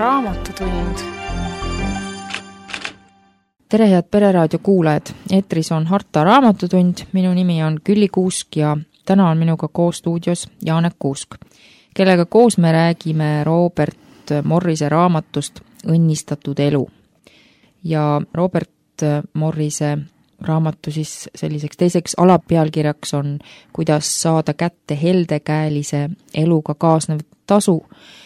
Raamatutund. Tere head Pereraadio kuulajad, eetris on Harta Raamatutund, minu nimi on Külli Kuusk ja täna on minuga koos stuudios Janek Kuusk, kellega koos me räägime Robert Morrise raamatust Õnnistatud elu. Ja Robert Morrise raamatu siis selliseks teiseks alapealkirjaks on Kuidas saada kätte heldekäelise eluga kaasnev tasu.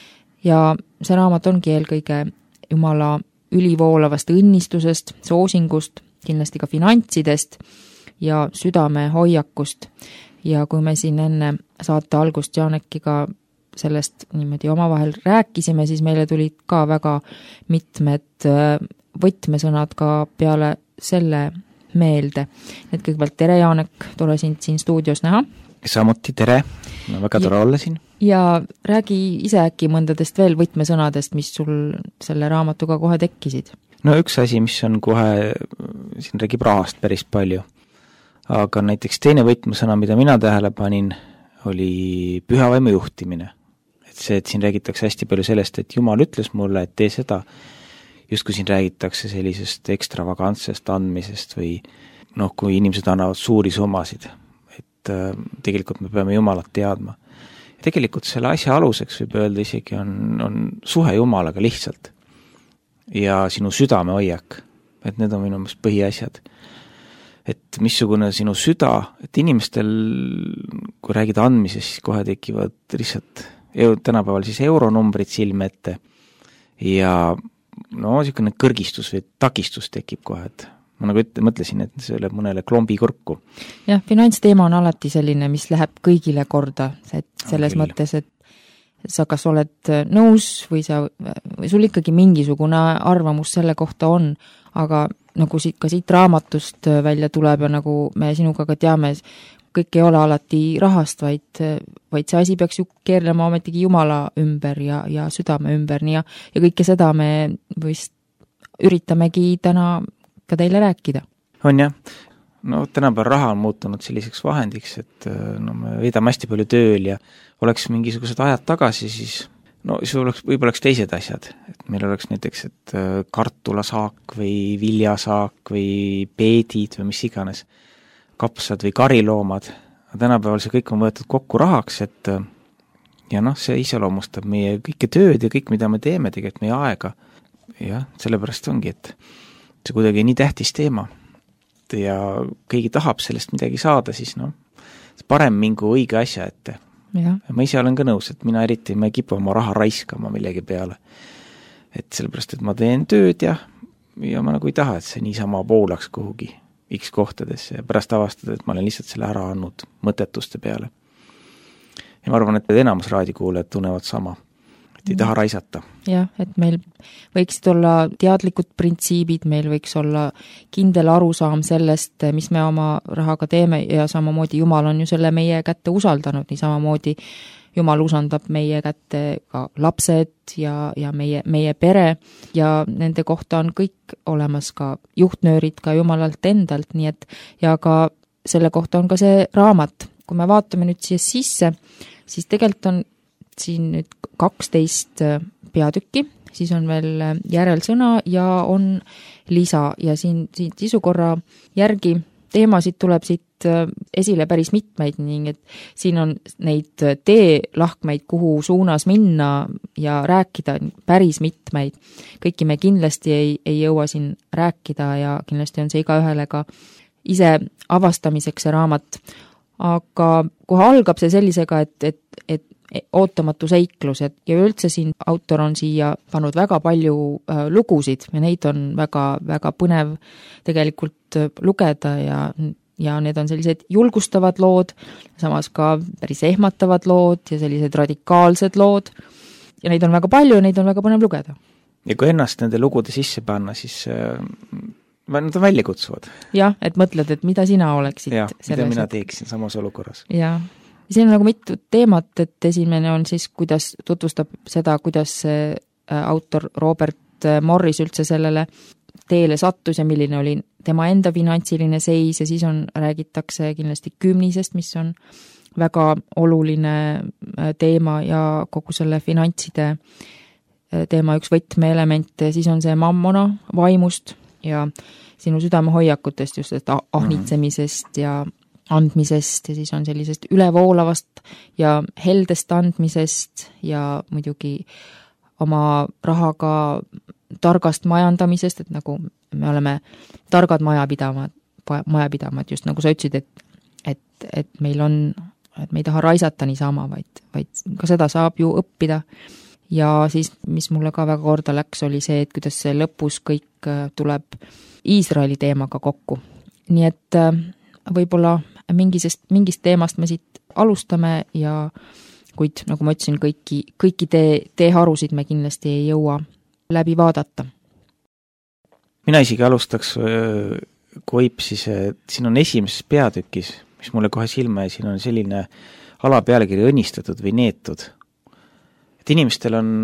Ja see raamat ongi eelkõige Jumala ülivoolavast õnnistusest, soosingust, kindlasti ka finantsidest ja südame hoiakust. Ja kui me siin enne saate algust Janekiga sellest niimoodi omavahel rääkisime, siis meile tulid ka väga mitmed võtmesõnad ka peale selle meelde. Et kõigepealt tere Janek, tore sind siin stuudios näha. Samuti tere, no väga tore olla siin. Ja räägi ise äkki mõndadest veel võtmesõnadest, mis sul selle raamatuga kohe tekkisid. No üks asi, mis on kohe, siin räägib rahast päris palju, aga näiteks teine võtmesõna, mida mina tähele panin, oli pühavaimu juhtimine. Et see, et siin räägitakse hästi palju sellest, et Jumal ütles mulle, et tee seda, just kui siin räägitakse sellisest ekstravagantsest andmisest või kui inimesed annavad suuri summasid, et tegelikult me peame Jumalat teadma. Tegelikult selle asja aluseks võib öelda isegi on suhe Jumalaga lihtsalt ja sinu südame hoiak, et need on minu meelest põhiasjad. Et missugune sinu süda, et inimestel, kui räägid andmisest, siis kohe tekivad lihtsalt tänapäeval siis euronumbrid silme ette ja niisugune kõrgistus või takistus tekib kohe, et ma nagu mõtlesin, et see lööb mõnele klombi kurku. Jah, finantsteema on alati selline, mis läheb kõigile korda, et selles mõttes, et sa kas oled nõus või sul ikkagi mingisugune arvamus selle kohta on, aga nagu ka siit raamatust välja tuleb ja nagu me sinuga ka teame, kõik ei ole alati rahast, vaid see asi peaks ju keerlema ometigi Jumala ümber ja südame ümber ja kõike seda me vist üritamegi täna ka teile rääkida. On jah. Tänapäeval raha on muutunud selliseks vahendiks, et me veedame hästi palju tööl ja oleks mingisugused ajad tagasi, siis võib-olla oleks teised asjad. Et meil oleks näiteks, et kartulasaak või viljasaak või peedid või mis iganes, kapsad või kariloomad. Tänapäeval see kõik on võetud kokku rahaks, et see iseloomustab meie kõike tööd ja kõik, mida me teeme, tegelikult meie aega. Ja sellepärast ongi, et see kuidagi nii tähtis teema ja keegi tahab sellest midagi saada, siis parem mingu õige asja ette. Ja ma ise olen ka nõus, et mina eriti ma ei kipu oma raha raiskama millegi peale. Et sellepärast, et ma teen tööd ja ma nagu ei taha, et see niisama poolaks kuhugi X kohtadesse ja pärast avastada, et ma olen lihtsalt selle ära andnud mõttetuste peale. Ja ma arvan, et enamus raadikuulajad tunnevad sama. Ei taha raisata. Jah, et meil võiksid olla teadlikud printsiibid, meil võiks olla kindel arusaam sellest, mis me oma rahaga teeme ja samamoodi Jumal on ju selle meie kätte usaldanud, nii samamoodi Jumal usaldab meie kätte ka lapsed ja meie pere ja nende kohta on kõik olemas ka juhtnöörid ka Jumalalt endalt, nii et ja ka selle kohta on ka see raamat. Kui me vaatame nüüd siia sisse, siis tegelikult on siin nüüd 12 peatükki, siis on veel järelsõna ja on lisa ja siin sisukorra järgi teemasid tuleb siit esile päris mitmeid, nii et siin on neid teelahkmeid, kuhu suunas minna ja rääkida päris mitmeid. Kõiki me kindlasti ei jõua siin rääkida ja kindlasti on see igaühele ka ise avastamiseks see raamat. Aga kohe algab see sellisega, et ootamatu seiklus, ja üldse siin autor on siia pannud väga palju lugusid ja neid on väga, väga põnev tegelikult lugeda ja need on sellised julgustavad lood, samas ka päris ehmatavad lood ja sellised radikaalsed lood ja neid on väga palju ja neid on väga põnev lugeda. Ja kui ennast nende lugude sisse panna, siis nad on välja kutsuvad. Jah, et mõtled, et mida sina oleksid. Ja, mida mina teeksin samas olukorras. Jah. Siin on nagu mitu teemat, et esimene on siis, kuidas tutvustab seda, kuidas autor Robert Morris üldse sellele teele sattus ja milline oli tema enda finantsiline seis ja siis räägitakse kindlasti kümnisest, mis on väga oluline teema ja kogu selle finantside teema üks võtmeelemente, siis on see mammona vaimust ja sinu südamehoiakutest just, et ahnitsemisest ja andmisest ja siis on sellisest ülevoolavast ja heldest andmisest ja muidugi oma rahaga targast majandamisest, et nagu me oleme targad majapidamad, just nagu sa ütlesid, et meil on, et me ei taha raisata niisama, vaid ka seda saab ju õppida. Ja siis, mis mulle ka väga korda läks, oli see, et kuidas see lõpus kõik tuleb Iisraeli teemaga kokku. Nii et võib-olla mingist teemast me siit alustame ja kuid, nagu ma ütlesin, kõiki teeharusid me kindlasti ei jõua läbi vaadata. Mina isegi alustaks Koip siis, siin on esimeses peatükis, mis mulle kohe silma ja siin on selline alapealkiri õnnistatud või neetud. Et inimestel on,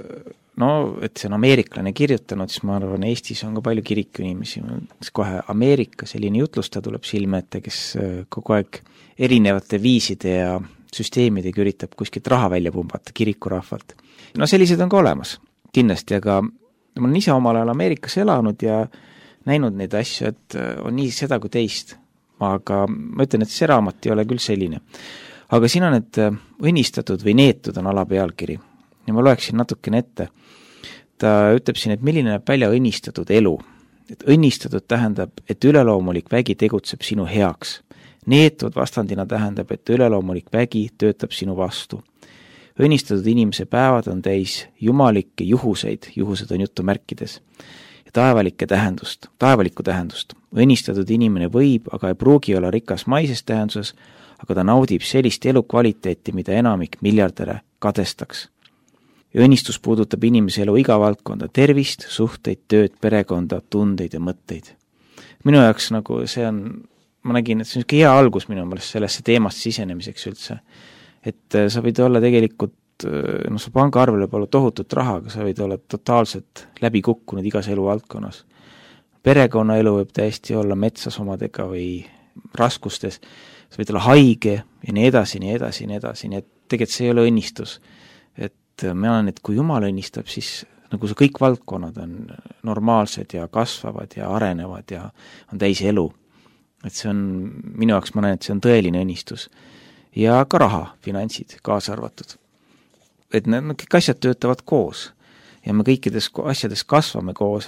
et see on ameeriklane kirjutanud, siis ma arvan, Eestis on ka palju kiriku inimesi, kohe Ameerika selline jutlusta tuleb silme ette, kes kogu aeg erinevate viiside ja süsteemidega üritab kuskilt raha välja pumbata kirikurahvalt. Sellised on ka olemas, kindlasti, aga ma olen ise omal ajal Ameerikas elanud ja näinud neid asju, et on nii seda kui teist. Aga ma ütlen, et see raamat ei ole küll selline. Aga siin on, et õnnistatud või neetud on alapealkiri. Ja ma loeksin natukene ette. Ta ütleb siin, et milline näeb välja õnnistatud elu. Et õnnistatud tähendab, et üleloomulik vägi tegutseb sinu heaks. Neetud vastandina tähendab, et üleloomulik vägi töötab sinu vastu. Õnnistatud inimese päevad on täis jumalikke juhuseid, juhused on jutumärkides, ja taevalikku tähendust. Õnnistatud inimene võib, aga ei pruugi olla rikas maises tähenduses, aga ta naudib sellist elukvaliteeti, mida enamik miljardäre kadestaks. Ja õnnistus puudutab inimese elu iga valdkonda, tervist, suhteid, tööd, perekonda, tundeid ja mõtteid. Minu jaoks nagu see on, ma nägin, et see on hea algus minu meelest sellesse teemast sisenemiseks üldse. Et sa võid olla tegelikult, su pangaarvel võib olla tohutut raha, aga sa võid olla totaalselt läbi kukkunud igas eluvaldkonnas. Perekonnaelu võib täiesti olla metsas omadega või raskustes, sa võid olla haige ja nii edasi, nii edasi, nii edasi, nii et tegelikult see ei ole õnnistus. Et ma olen, et kui Jumal õnnistab, siis nagu see kõik valdkonnad on normaalsed ja kasvavad ja arenevad ja on täis elu. Et see on, minu jaoks ma näen, et see on tõeline õnnistus. Ja ka raha, finantsid kaasa arvatud. Et kõik asjad töötavad koos ja me kõikides asjades kasvame koos,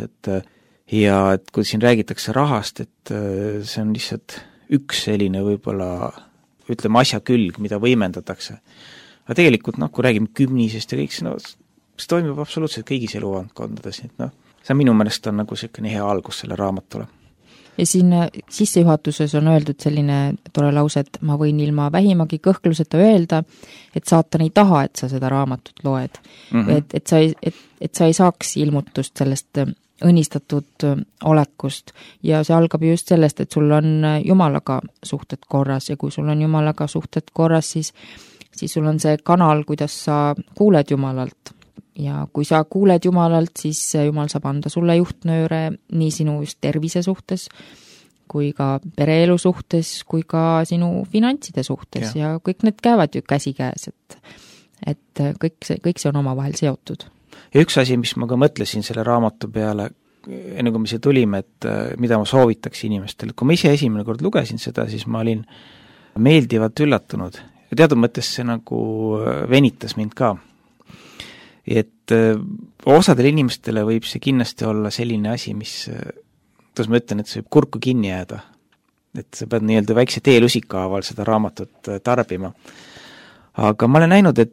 ja et kui siin räägitakse rahast, et see on lihtsalt üks selline võib-olla, ütleme, asja külg, mida võimendatakse. Aga tegelikult, kui räägime kümnisest ja kõik, see toimub absoluutselt kõigis eluvaldkondades, et see minu meelest on nagu selline hea algus selle raamatule. Ja siin sissejuhatuses on öeldud selline tore lause, et ma võin ilma vähimagi kõhkluseta öelda, et saatan ei taha, et sa seda raamatut loed. Et sa ei saaks ilmutust sellest õnnistatud olekust ja see algab just sellest, et sul on Jumalaga suhted korras ja kui sul on Jumalaga suhted korras, siis sul on see kanal, kuidas sa kuuled Jumalalt. Ja kui sa kuuled Jumalalt, siis Jumal saab anda sulle juhtnööre nii sinu just tervise suhtes, kui ka pereelu suhtes, kui ka sinu finantside suhtes ja kõik need käivad ju käsi käes, et kõik see on omavahel seotud. Ja üks asi, mis ma ka mõtlesin selle raamatu peale, enne kui me siia tulime, et mida ma soovitaks inimestele, kui ma ise esimene kord lugesin seda, siis ma olin meeldivalt üllatunud ja teatud mõttes see nagu venitas mind ka. Et osadele inimestele võib see kindlasti olla selline asi, mis, kuidas ma ütlen, et see võib kurku kinni jääda. Et sa pead nii-öelda väikse teelusikahaaval seda raamatut tarbima. Aga ma olen näinud,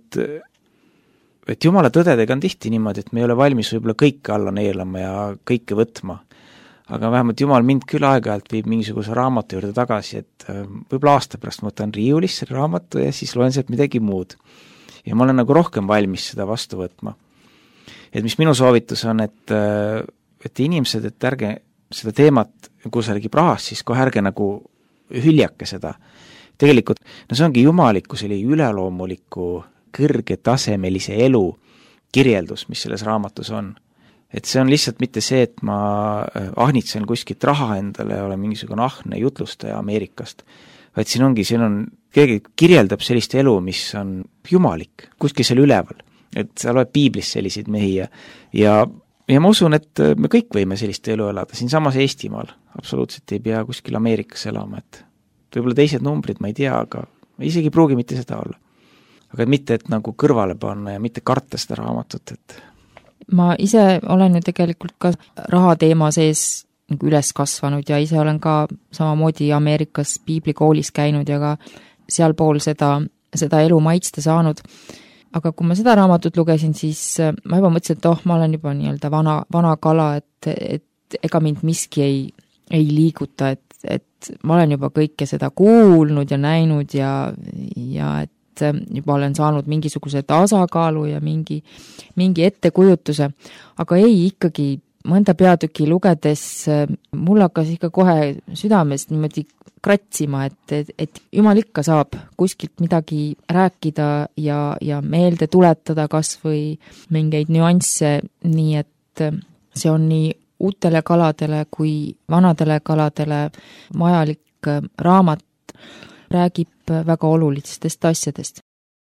et Jumala tõdedega on tihti niimoodi, et me ei ole valmis võib-olla kõike alla neelama ja kõike võtma. Aga vähemalt Jumal mind küll aeg-ajalt viib mingisuguse raamatu juurde tagasi, et võib-olla aasta pärast ma võtan riiulist selle raamatu ja siis loen sealt midagi muud. Ja ma olen nagu rohkem valmis seda vastu võtma. Et mis minu soovitus on, et inimesed, et ärge seda teemat, kui sa räägib rahast, siis kohe ärge nagu hüljake seda. Tegelikult, see ongi jumaliku selline üleloomuliku kõrgetasemelise elu kirjeldus, mis selles raamatus on. Et see on lihtsalt mitte see, et ma ahnitsen kuskilt raha endale ja olen mingisugune ahne jutlustaja Ameerikast, vaid siin on keegi kirjeldab sellist elu, mis on jumalik, kuskil seal üleval. et sa loed piiblist selliseid mehi ja ma usun, et me kõik võime sellist elu elada, siinsamas Eestimaal, absoluutselt ei pea kuskil Ameerikas elama, et võib-olla teised numbrid, ma ei tea, aga isegi ei pruugi mitte seda olla. Aga mitte, et nagu kõrvale panna ja mitte karta seda raamatut, et ma ise olen ju tegelikult ka raha teema sees nagu üles kasvanud ja ise olen ka samamoodi Ameerikas piiblikoolis käinud ja ka sealpool seda elu maitsta saanud. Aga kui ma seda raamatut lugesin, siis ma juba mõtlesin, et ma olen juba nii-öelda vana kala, et ega mind miski ei liiguta, et ma olen juba kõike seda kuulnud ja näinud ja et juba olen saanud mingisuguse tasakaalu ja mingi ettekujutuse, aga ikkagi mõnda peatüki lugedes mul hakkas ikka kohe südamest niimoodi kratsima, et jumal ikka saab kuskilt midagi rääkida ja meelde tuletada kas või mingeid nüansse, nii et see on nii uutele kaladele kui vanadele kaladele vajalik raamat, räägib väga olulistest asjadest.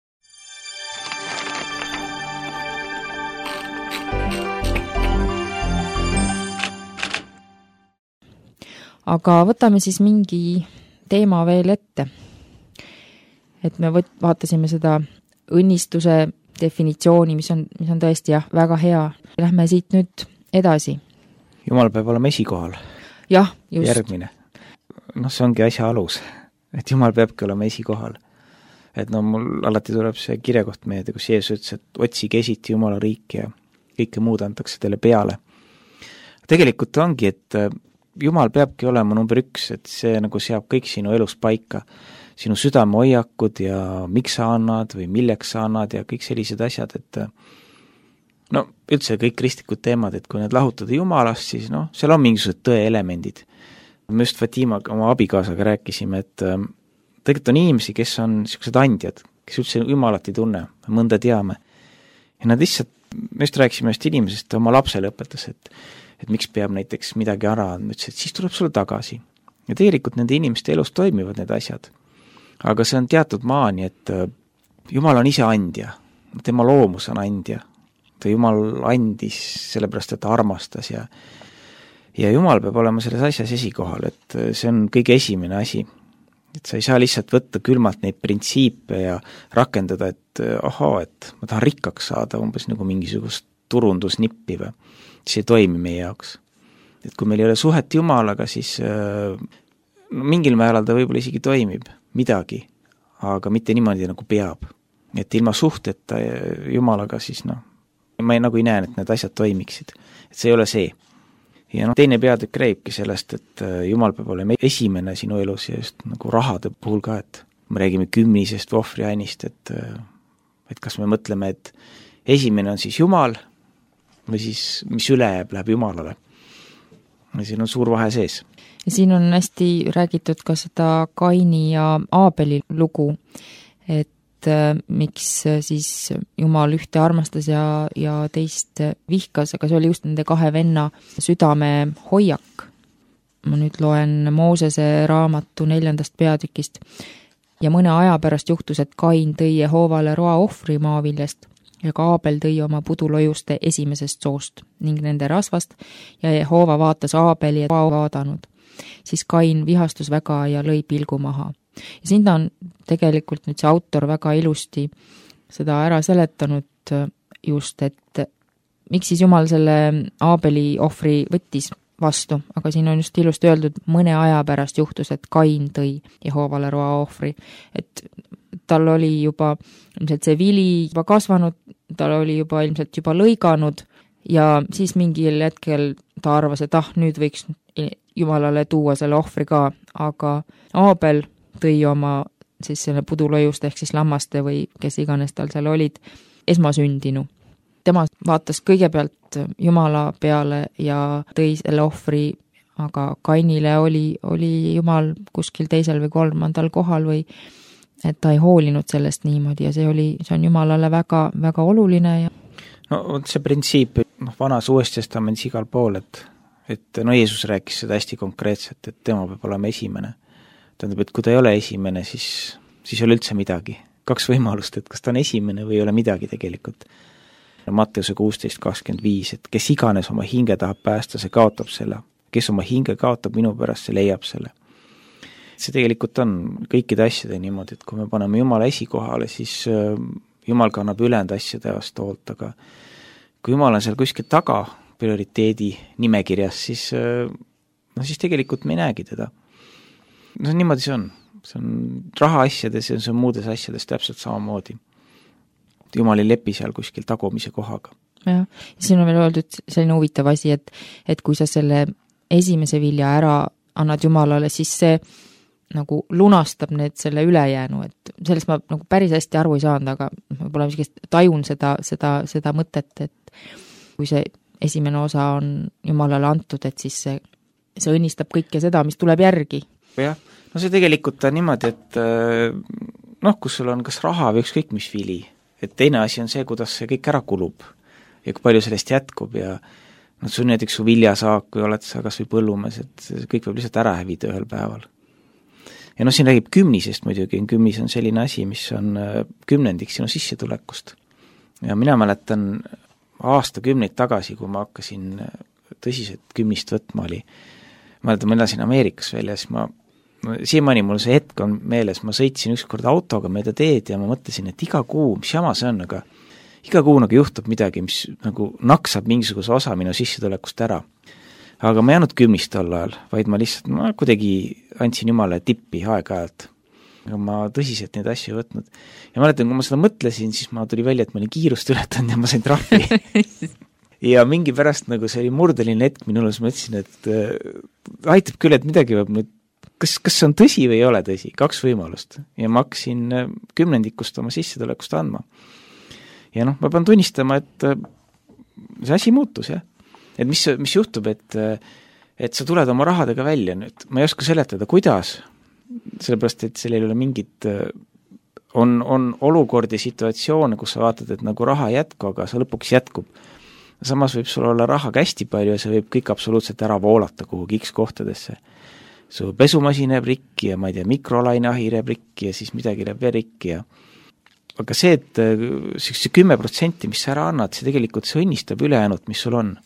Aga võtame siis mingi teema veel ette. Et me vaatasime seda õnnistuse definitsiooni, mis on tõesti väga hea. Lähme siit nüüd edasi. Jumal peab olema esikohal. Jah, just. Järgmine. See ongi asja alus, et Jumal peabki olema esikohal. Et mul alati tuleb see kirjakoht meelde, kus Jeesus ütles, et otsige esiti Jumala riiki ja kõike muud antakse teile peale. Tegelikult ongi, et Jumal peabki olema number 1, et see nagu seab kõik sinu elus paika, sinu südame hoiakud ja miks sa annad või milleks sa annad ja kõik sellised asjad, et üldse kõik kristlikud teemad, et kui need lahutada Jumalast, siis seal on mingisugused tõe elemendid. Me just Fatimaga oma abikaasaga rääkisime, et tegelikult on inimesi, kes on sellised andjad, kes üldse Jumalat ei tunne, mõnda teame. Ja nad lihtsalt, me just rääkisime just inimesest, oma lapsele õpetas, et miks peab näiteks midagi ära andma, ütles, et siis tuleb sulle tagasi. Ja tegelikult nende inimeste elus toimivad need asjad. Aga see on teatud maani, et Jumal on ise andja, tema loomus on andja. Ta Jumal andis sellepärast, et ta armastas ja Jumal peab olema selles asjas esikohal, et see on kõige esimene asi. Et sa ei saa lihtsalt võtta külmalt neid printsiipe ja rakendada, et et ma tahan rikkaks saada, umbes nagu mingisugust turundusnippi või. See ei toimi meie jaoks. Et kui meil ei ole suhet Jumalaga, siis mingil määral ta võib-olla isegi toimib midagi, aga mitte niimoodi nagu peab. Et ilma suhteta Jumalaga siis ma ei näe, et need asjad toimiksid. Et see ei ole see. Ja teine peatükk räägibki sellest, et Jumal peab olema esimene sinu elus ja just nagu rahade puhul ka, et me räägime kümnisest või ohvriannist, et kas me mõtleme, et esimene on siis Jumal või siis mis üle jääb, läheb Jumalale. Ja siin on suur vahe sees. Ja siin on hästi räägitud ka seda Kaini ja Aabeli lugu, et miks siis Jumal ühte armastas ja teist vihkas, aga see oli just nende kahe venna südame hoiak. Ma nüüd loen Moosese raamatu 4. peatükist. Ja mõne aja pärast juhtus, et Kain tõi Jehoovale roa ohvri maaviljast ja ka Aabel tõi oma pudulojuste esimesest soost ning nende rasvast ja Jehoova vaatas Aabeli ja vaadanud. Siis Kain vihastus väga ja lõi pilgu maha. Ja siin on tegelikult nüüd see autor väga ilusti seda ära seletanud just, et miks siis Jumal selle Aabeli ohvri võttis vastu, aga siin on just ilusti öeldud, mõne aja pärast juhtus, et Kain tõi Jehoovale roa ohvri, et tal oli juba ilmselt see vili juba kasvanud, tal oli juba ilmselt juba lõiganud ja siis mingil hetkel ta arvas, et nüüd võiks Jumalale tuua selle ohvri ka, aga Aabel tõi oma siis selle pudulõjust ehk siis lammaste või kes iganes tal seal olid, esmasündinu. Tema vaatas kõigepealt Jumala peale ja tõi selle ohvri, aga Kainile oli Jumal kuskil teisel või kolmandal kohal või et ta ei hoolinud sellest niimoodi ja see on Jumalale väga, väga oluline. See printsiip vanas uues testamendis igal pool, et Jeesus rääkis seda hästi konkreetselt, et tema peab olema esimene. Tähendab, et kui ta ei ole esimene, siis ei ole üldse midagi. 2 võimalust, et kas ta on esimene või ei ole midagi tegelikult. Matteuse 16:25, et kes iganes oma hinge tahab päästa, see kaotab selle. Kes oma hinge kaotab minu pärast, see leiab selle. See tegelikult on kõikide asjade niimoodi, et kui me paneme Jumala esikohale, siis Jumal kannab ülejäänud asjade vastu hoolt, aga kui Jumal on seal kuskil taga prioriteedi nimekirjas, siis tegelikult me ei näegi teda. No niimoodi see on. See on raha asjades ja see on muudes asjades täpselt samamoodi. Jumal ei lepi seal kuskil tagumise kohaga. Ja siin on veel öeldud selline huvitav asi, et kui sa selle esimese vilja ära annad Jumalale, siis see nagu lunastab need selle ülejäänu, et sellest ma nagu päris hästi aru ei saanud, aga võib-olla tajun seda mõtet, et kui see esimene osa on Jumalale antud, et siis see õnnistab kõike seda, mis tuleb järgi. Jah, no see tegelikult on niimoodi, et kus sul on kas raha või ükskõik mis vili, et teine asi on see, kuidas see kõik ära kulub ja kui palju sellest jätkub ja sul näiteks su viljasaak, kui oled sa kas või põllumees, et kõik võib lihtsalt ära hävida ühel päeval. Ja siin räägib kümnisest muidugi, kümnis on selline asi, mis on kümnendik sinu sissetulekust. Ja mina mäletan aastakümneid tagasi, kui ma hakkasin tõsiselt kümnist võtma oli, ma elasin Ameerikas välja, siis siiamaani mul see hetk on meeles, ma sõitsin ükskord autoga mööda teed ja ma mõtlesin, et iga kuu, mis jama see on, aga iga kuu nagu juhtub midagi, mis nagu naksab mingisuguse osa minu sissetulekust ära. Aga ma ei jäänud kümnist tol ajal, vaid ma lihtsalt kuidagi andsin Jumale tippi aeg-ajalt. Aga ma tõsiselt neid asju võtnud. Ja mäletan, kui ma seda mõtlesin, siis ma tuli välja, et ma olin kiirust ületanud ja ma sain trahvi. Ja mingi pärast nagu see oli murdeline hetk minul, siis ma ütlesin, et aitab küll, et midagi võib nüüd, kas see on tõsi või ei ole tõsi, 2 võimalust. Ja ma hakkasin 10% oma sissetulekust andma. Ja ma pean tunnistama, et see asi muutus, jah. Et mis juhtub, et sa tuled oma rahadega välja nüüd, ma ei oska seletada, kuidas, sellepärast, et sellel ei ole mingit, on olukordi, situatsioone, kus sa vaatad, et nagu raha jätku, aga see lõpuks jätkub. Samas võib sul olla raha hästi palju ja see võib kõik absoluutselt ära voolata kuhugi X kohtadesse. Su pesumasin jääb rikki ja ma ei tea, mikrolaineahi jääb rikki ja siis midagi jääb veel rikki ja aga see, et see 10%, mis sa ära annad, see tegelikult see õnnistab ülejäänud, mis sul on.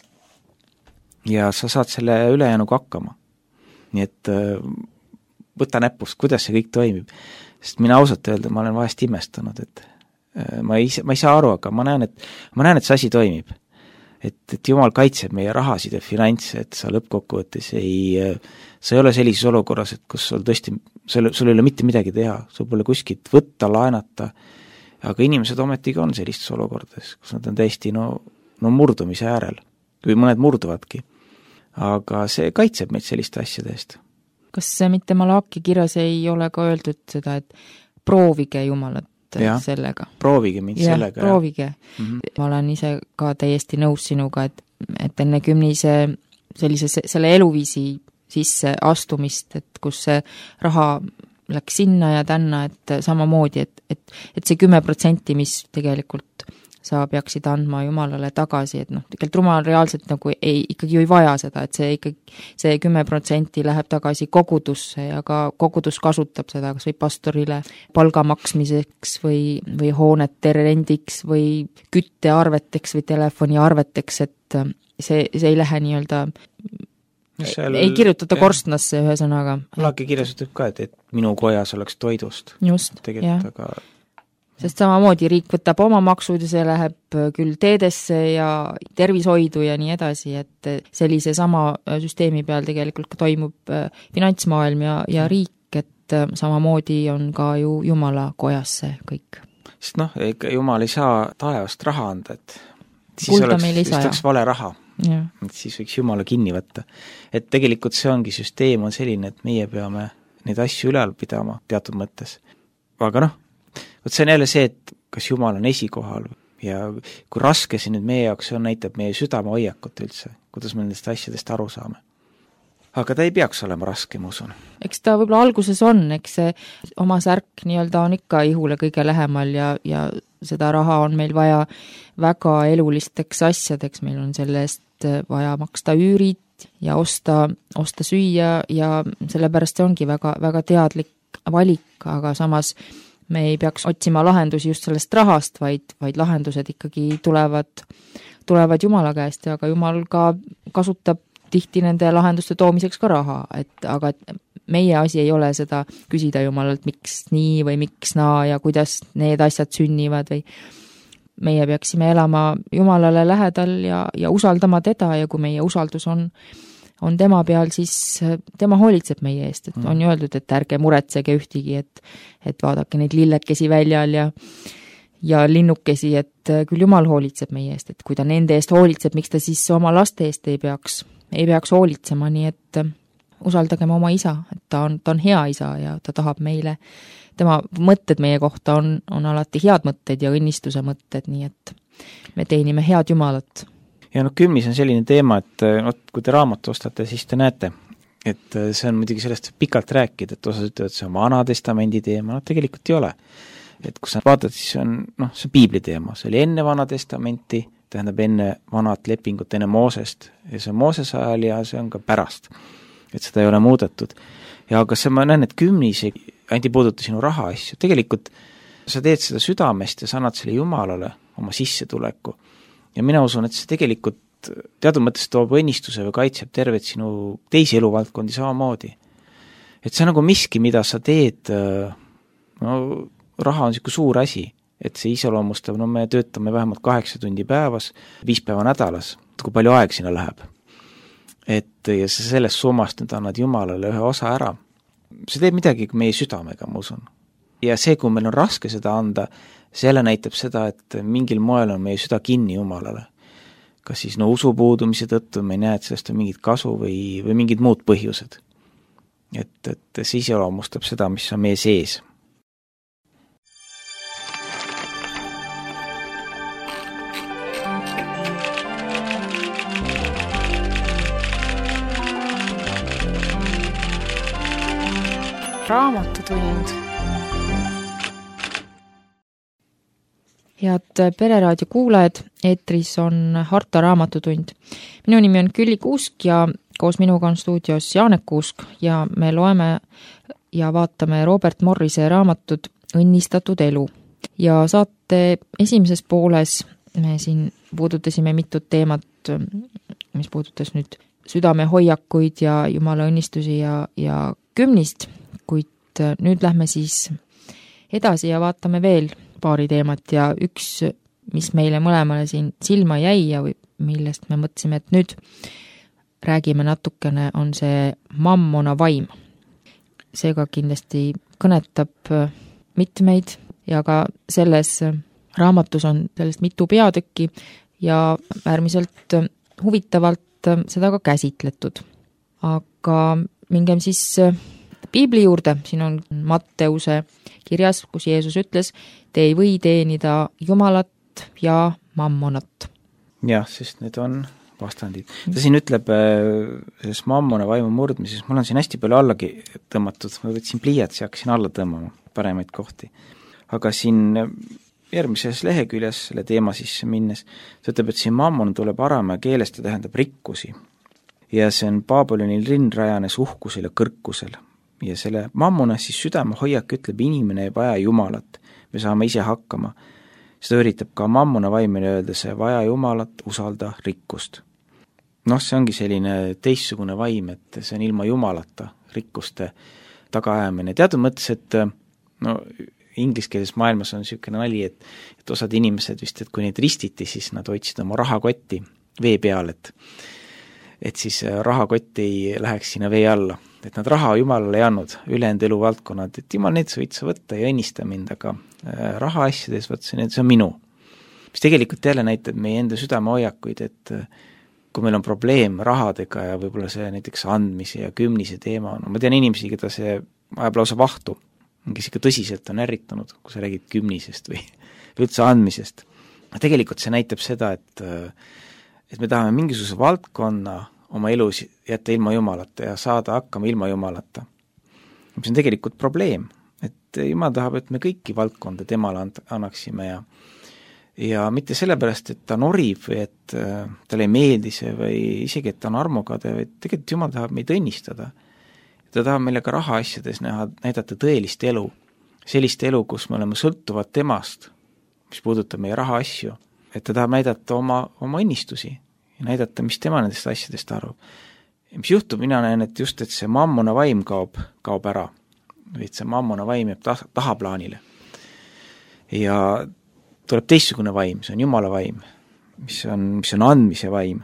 Ja sa saad selle ülejäänuga hakkama. Nii et võta näpust, kuidas see kõik toimib. Sest mina ausalt öelda, ma olen vahest imestanud, et ma ei saa aru, aga ma näen, et see asi toimib. Et Jumal kaitseb meie rahasid ja finantse, et sa lõppkokkuvõttes sa ei ole sellises olukorras, et kus sul tõesti, sul ei ole mitte midagi teha, sul pole kuskilt võtta, laenata, aga inimesed ometigi on sellistes olukordades, kus nad on täiesti murdumise äärel, kui mõned murduvadki. Aga see kaitseb meid selliste asjade eest. Kas mitte Malachi kirjas ei ole ka öeldud seda, et proovige Jumalat sellega? Proovige mind sellega. Proovige. Ma olen ise ka täiesti nõus sinuga, et enne kümnise selle eluviisi sisse astumist, et kus see raha läks sinna ja tänna, et samamoodi, et see 10%, mis tegelikult sa peaksid andma Jumalale tagasi, et tegelikult Jumal reaalselt nagu ikkagi ei vaja seda, et see 10% läheb tagasi kogudusse ja ka kogudus kasutab seda kas või pastorile palga maksmiseks või hoonete rendiks või küttearveteks või telefoniarveteks, et see ei lähe nii-öelda ei kirjutada korstnasse ühesõnaga. Malachi kirjas ütleb ka, et minu kojas oleks toidust. Just, tegelikult, aga sest samamoodi riik võtab oma maksud ja see läheb küll teedesse ja tervishoidu ja nii edasi, et sellise sama süsteemi peal tegelikult ka toimub finantsmaailm ja riik, et samamoodi on ka ju Jumala kojas see kõik. Sest Jumal ei saa taevast raha anda, et siis oleks vale raha. Et siis võiks Jumala kinni võtta. Et tegelikult see ongi süsteem on selline, et meie peame neid asju ülal pidama teatud mõttes. Aga see on jälle see, et kas Jumal on esikohal ja kui raske see nüüd meie jaoks on, näitab meie südame hoiakut üldse, kuidas me nendest asjadest aru saame. Aga ta ei peaks olema raske, ma usun. Eks ta võib-olla alguses on, eks see oma särk nii-öelda on ikka ihule kõige lähemal ja seda raha on meil vaja väga elulisteks asjadeks, meil on selle eest vaja maksta üürid ja osta süüa ja sellepärast see ongi väga, väga teadlik valik, aga samas me ei peaks otsima lahendusi just sellest rahast, vaid lahendused ikkagi tulevad Jumala käest, aga Jumal ka kasutab tihti nende lahenduste toomiseks ka raha, aga meie asi ei ole seda küsida Jumalalt, miks nii või miks naa ja kuidas need asjad sünnivad või meie peaksime elama Jumalale lähedal ja usaldama teda ja kui meie usaldus on tema peal, siis tema hoolitseb meie eest, et on ju öeldud, et ärge muretsege ühtigi, et vaadake neid lillekesi väljal ja linnukesi, et küll Jumal hoolitseb meie eest, et kui ta nende eest hoolitseb, miks ta siis oma laste eest ei peaks hoolitsema, nii et usaldagem oma isa, et ta on hea isa ja ta tahab meile, tema mõtted meie kohta on alati head mõtted ja õnnistuse mõtted, nii et me teenime head Jumalat. Ja kümnis on selline teema, et kui te raamatu ostate, siis te näete, et see on muidugi sellest pikalt rääkida, et osad ütlevad, et see on Vana-testamendi teema, tegelikult ei ole. Et kui sa vaatad, siis see on piibli teema, see oli enne Vana-testamenti, tähendab enne vanat lepingut, enne Moosest ja see on Moosese ajal ja see on ka pärast, et seda ei ole muudetud. Ja aga ma näen, et kümnis ainult ei puuduta sinu raha asju, tegelikult sa teed seda südamest ja sa annad selle Jumalale oma sissetuleku ja mina usun, et see tegelikult teatud mõttes toob õnnistuse või kaitseb tervet sinu teisi eluvaldkondi samamoodi. Et see on nagu miski, mida sa teed, raha on niisugune suur asi, et see iseloomustab, me töötame vähemalt 8 tundi päevas, 5 päeva nädalas, kui palju aeg sinna läheb. Et ja sa sellest summast nüüd annad Jumalale ühe osa ära. See teeb midagi meie südamega, ma usun. Ja see, kui meil on raske seda anda, selle näitab seda, et mingil moel on meie süda kinni Jumalale. Kas siis usupuudumise tõttu me ei näe, et sellest on mingit kasu või mingid muud põhjused. Et see iseloomustab seda, mis on meie sees. Raamatutund. Head Pereraadio kuulajad, eetris on Harta Raamatutund. Minu nimi on Külli Kuusk ja koos minuga on stuudios Jaanek Kuusk ja me loeme ja vaatame Robert Morrise raamatut Õnnistatud elu. Ja saate esimeses pooles me siin puudutasime mitut teemat, mis puudutas nüüd südamehoiakuid ja Jumala õnnistusi ja kümnist, kuid nüüd lähme siis edasi ja vaatame veel paari teemat ja üks, mis meile mõlemale siin silma jäi ja millest me mõtlesime, et nüüd räägime natukene, on see mammona vaim. Seega kindlasti kõnetab mitmeid ja ka selles raamatus on sellest mitu peatükki ja äärmiselt huvitavalt seda ka käsitletud. Aga mingem siis piibli juurde, siin on Matteuse kirjas, kus Jeesus ütles, te ei või teenida Jumalat ja mammonat. Jah, sest need on vastandid. Ta siin ütleb selles mammona vaimu murdmises, mul on siin hästi palju allagi tõmmatud, ma võtsin pliiatsi ja hakkasin alla tõmbama paremaid kohti. Aga siin järgmises leheküljes selle teema sisse minnes, ta ütleb, et siin mammon tuleb aramäe keelest ja tähendab rikkusi. Ja see on Babylonil linn rajanes uhkusel ja kõrkusel. Ja selle mammuna siis südame hoiak ütleb, inimene ei vaja Jumalat, me saame ise hakkama. Seda üritab ka mammuna vaimile öelda, see vaja Jumalat, usalda rikkust. See ongi selline teistsugune vaim, et see on ilma Jumalata rikkuste tagaajamine. Teatud mõttes, et ingliskeelses maailmas on niisugune nali, et osad inimesed vist, et kui neid ristiti, siis nad hoidsid oma rahakotti vee peal, et siis rahakott ei läheks sinna vee alla. Et nad raha Jumalale ei andnud, ülejäänud eluvaldkonnad, et Jumal, need sa võid sa võtta ja õnnista mind, aga raha asjades võtsin, et see on minu. Mis tegelikult jälle näitab meie enda südamehoiakuid, et kui meil on probleem rahadega ja võib-olla see näiteks andmise ja kümnise teema, ma tean inimesi, keda see ajab lausa vahtu, kes ikka tõsiselt on ärritanud, kui sa räägid kümnisest või üldse andmisest. Tegelikult see näitab seda, et me tahame mingisuguse valdkonna oma elus jätta ilma Jumalata ja saada hakkama ilma Jumalata. See on tegelikult probleem, et Jumal tahab, et me kõiki valdkonda temale annaksime ja mitte sellepärast, et ta norib või et talle ei meeldi see või isegi, et ta on armukade, vaid tegelikult Jumal tahab meid õnnistada. Ta tahab meile ka rahaasjades näidata tõelist elu, sellist elu, kus me oleme sõltuvad temast, mis puudutab meie rahaasju, et ta tahab näidata oma õnnistusi ja näidata, mis tema nendest asjadest arvab. Ja mis juhtub, mina näen, et just, et see mammona vaim kaob ära, või et see mammona vaim jääb tahaplaanile. Ja tuleb teistsugune vaim, see on Jumala vaim, mis on andmise vaim,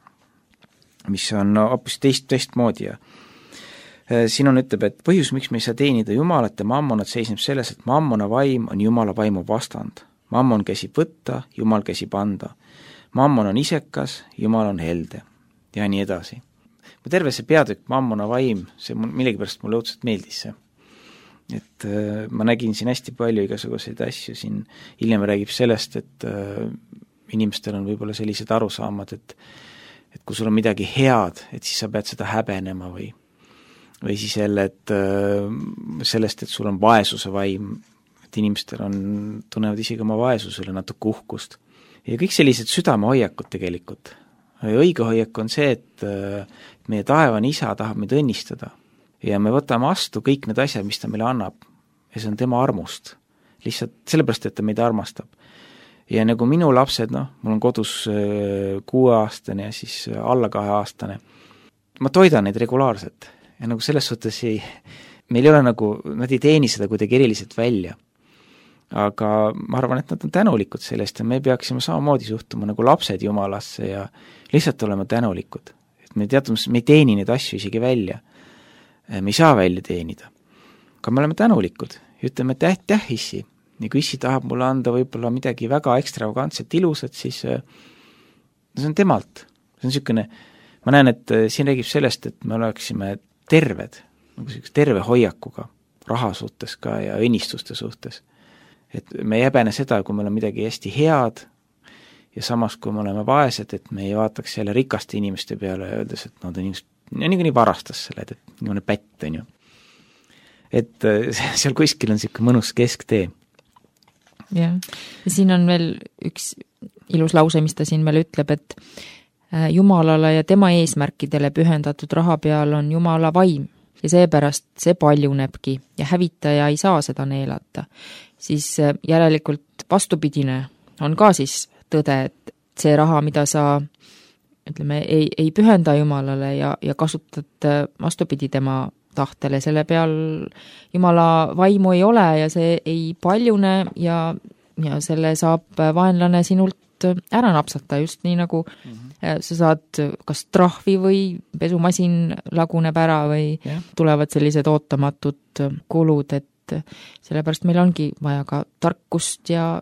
mis on hoopis teistmoodi ja siin on ütleb, et põhjus, miks me ei saa teenida Jumalat ja mammonat, seisneb selles, et mammona vaim on Jumala vaimu vastand. Mammon käsib võtta, Jumal käsib anda. Mammon on isekas, Jumal on helde ja nii edasi. Terve see peatükk mammona vaim, see millegipärast mulle õudselt meeldis see. Et ma nägin siin hästi palju igasuguseid asju, siin hiljem räägib sellest, et inimestel on võib-olla sellised arusaamad, et kui sul on midagi head, et siis sa pead seda häbenema või siis jälle, et sellest, et sul on vaesuse vaim, et inimestel tunnevad isegi oma vaesusele natuke uhkust. Ja kõik sellised südamehoiakud tegelikult. Õige hoiak on see, et meie taevane isa tahab meid õnnistada ja me võtame vastu kõik need asjad, mis ta meile annab ja see on tema armust. Lihtsalt sellepärast, et ta meid armastab. Ja nagu minu lapsed, mul on kodus 6-aastane ja siis alla 2-aastane, ma toidan neid regulaarselt ja nagu selles suhtes meil ei ole nagu, nad ei teeni seda kuidagi eriliselt välja. Aga ma arvan, et nad on tänulikud sellest ja me peaksime samamoodi suhtuma nagu lapsed Jumalasse ja lihtsalt olema tänulikud. Et me ei teeni neid asju isegi välja. Me ei saa välja teenida. Aga me oleme tänulikud ja ütleme, et aitäh issi. Ja kui issi tahab mulle anda võib-olla midagi väga ekstravagantset ilusat, siis see on temalt. See on niisugune, ma näen, et siin räägib sellest, et me oleksime terved, nagu terve hoiakuga, raha suhtes ka ja õnnistuste suhtes. Et me ei häbene seda, kui meil on midagi hästi head ja samas, kui me oleme vaesed, et me ei vaataks jälle rikaste inimeste peale ja öeldes, et nad on nii varastas selle, et niisugune pätt on ju. Et seal kuskil on niisugune mõnus kesktee. Jah, ja siin on veel üks ilus lause, mis ta siin veel ütleb, et Jumalale ja tema eesmärkidele pühendatud raha peal on Jumala vaim ja seepärast see paljunebki ja hävitaja ei saa seda neelata. Siis järelikult vastupidine on ka siis tõde, et see raha, mida sa ei pühenda Jumalale ja kasutad vastupidi tema tahtele, selle peal Jumala vaimu ei ole ja see ei paljune ja selle saab vaenlane sinult ära napsata, just nii nagu sa saad kas trahvi või pesumasin laguneb ära või tulevad sellised ootamatud kulud, et sellepärast meil ongi vaja ka tarkust ja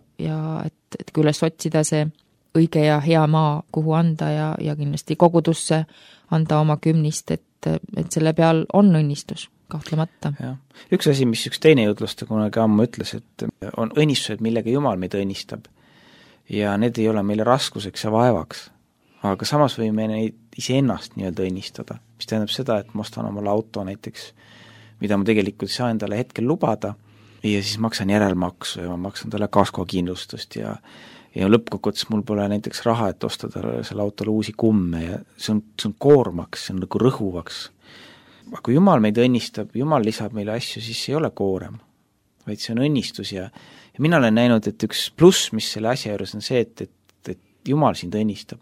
et üles otsida see õige ja hea maa, kuhu anda ja kindlasti kogudusse anda oma kümnist, et selle peal on õnnistus, kahtlemata. Ja. Üks asi, mis üks teine jutluste kunagi ammu ütles, et on õnnistused, millega Jumal meid õnnistab ja need ei ole meile raskuseks ja vaevaks, aga samas võime neid iseennast nii-öelda õnnistada, mis tähendab seda, et ma ostan omale auto näiteks, mida ma tegelikult ei saa endale hetkel lubada ja siis maksan järelmaksu ja ma maksan talle kaskokindlustust ja lõppkokkuvõttes mul pole näiteks raha, et osta selle autole uusi kumme ja see on koormaks, see on nagu rõhuvaks. Aga kui Jumal meid õnnistab, Jumal lisab meile asju, siis ei ole koorem, vaid see on õnnistus ja mina olen näinud, et üks pluss, mis selle asja juures on see, et Jumal sind õnnistab.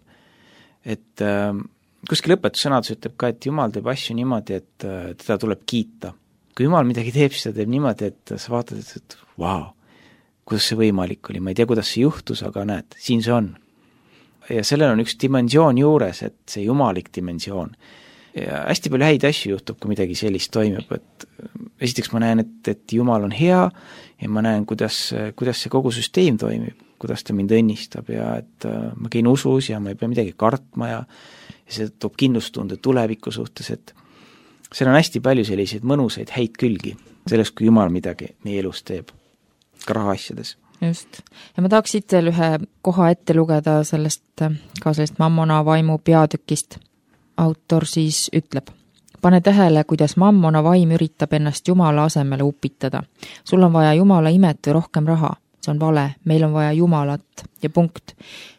Et kuskil õpetussõnadus ütleb ka, et Jumal teeb asju niimoodi, et teda tuleb kiita. Kui Jumal midagi teeb, siis ta teeb niimoodi, et sa vaatad, et vau, kuidas see võimalik oli, ma ei tea, kuidas see juhtus, aga näed, siin see on. Ja sellel on üks dimensioon juures, et see jumalik dimensioon. Ja hästi palju häid asju juhtub, kui midagi sellist toimub, et esiteks ma näen, et Jumal on hea ja ma näen, kuidas see kogu süsteem toimib, kuidas ta mind õnnistab ja et ma käin usus ja ma ei pea midagi kartma ja see toob kindlustunde tuleviku suhtes, et seal on hästi palju selliseid mõnusaid häid külgi sellest, kui Jumal midagi meie elus teeb, ka rahaasjades. Just. Ja ma tahaks siit veel ühe koha ette lugeda sellest mammona vaimu peatükist. Autor siis ütleb, pane tähele, kuidas mammona vaim üritab ennast Jumala asemele upitada. Sul on vaja Jumala imet või rohkem raha. See on vale, meil on vaja Jumalat ja punkt.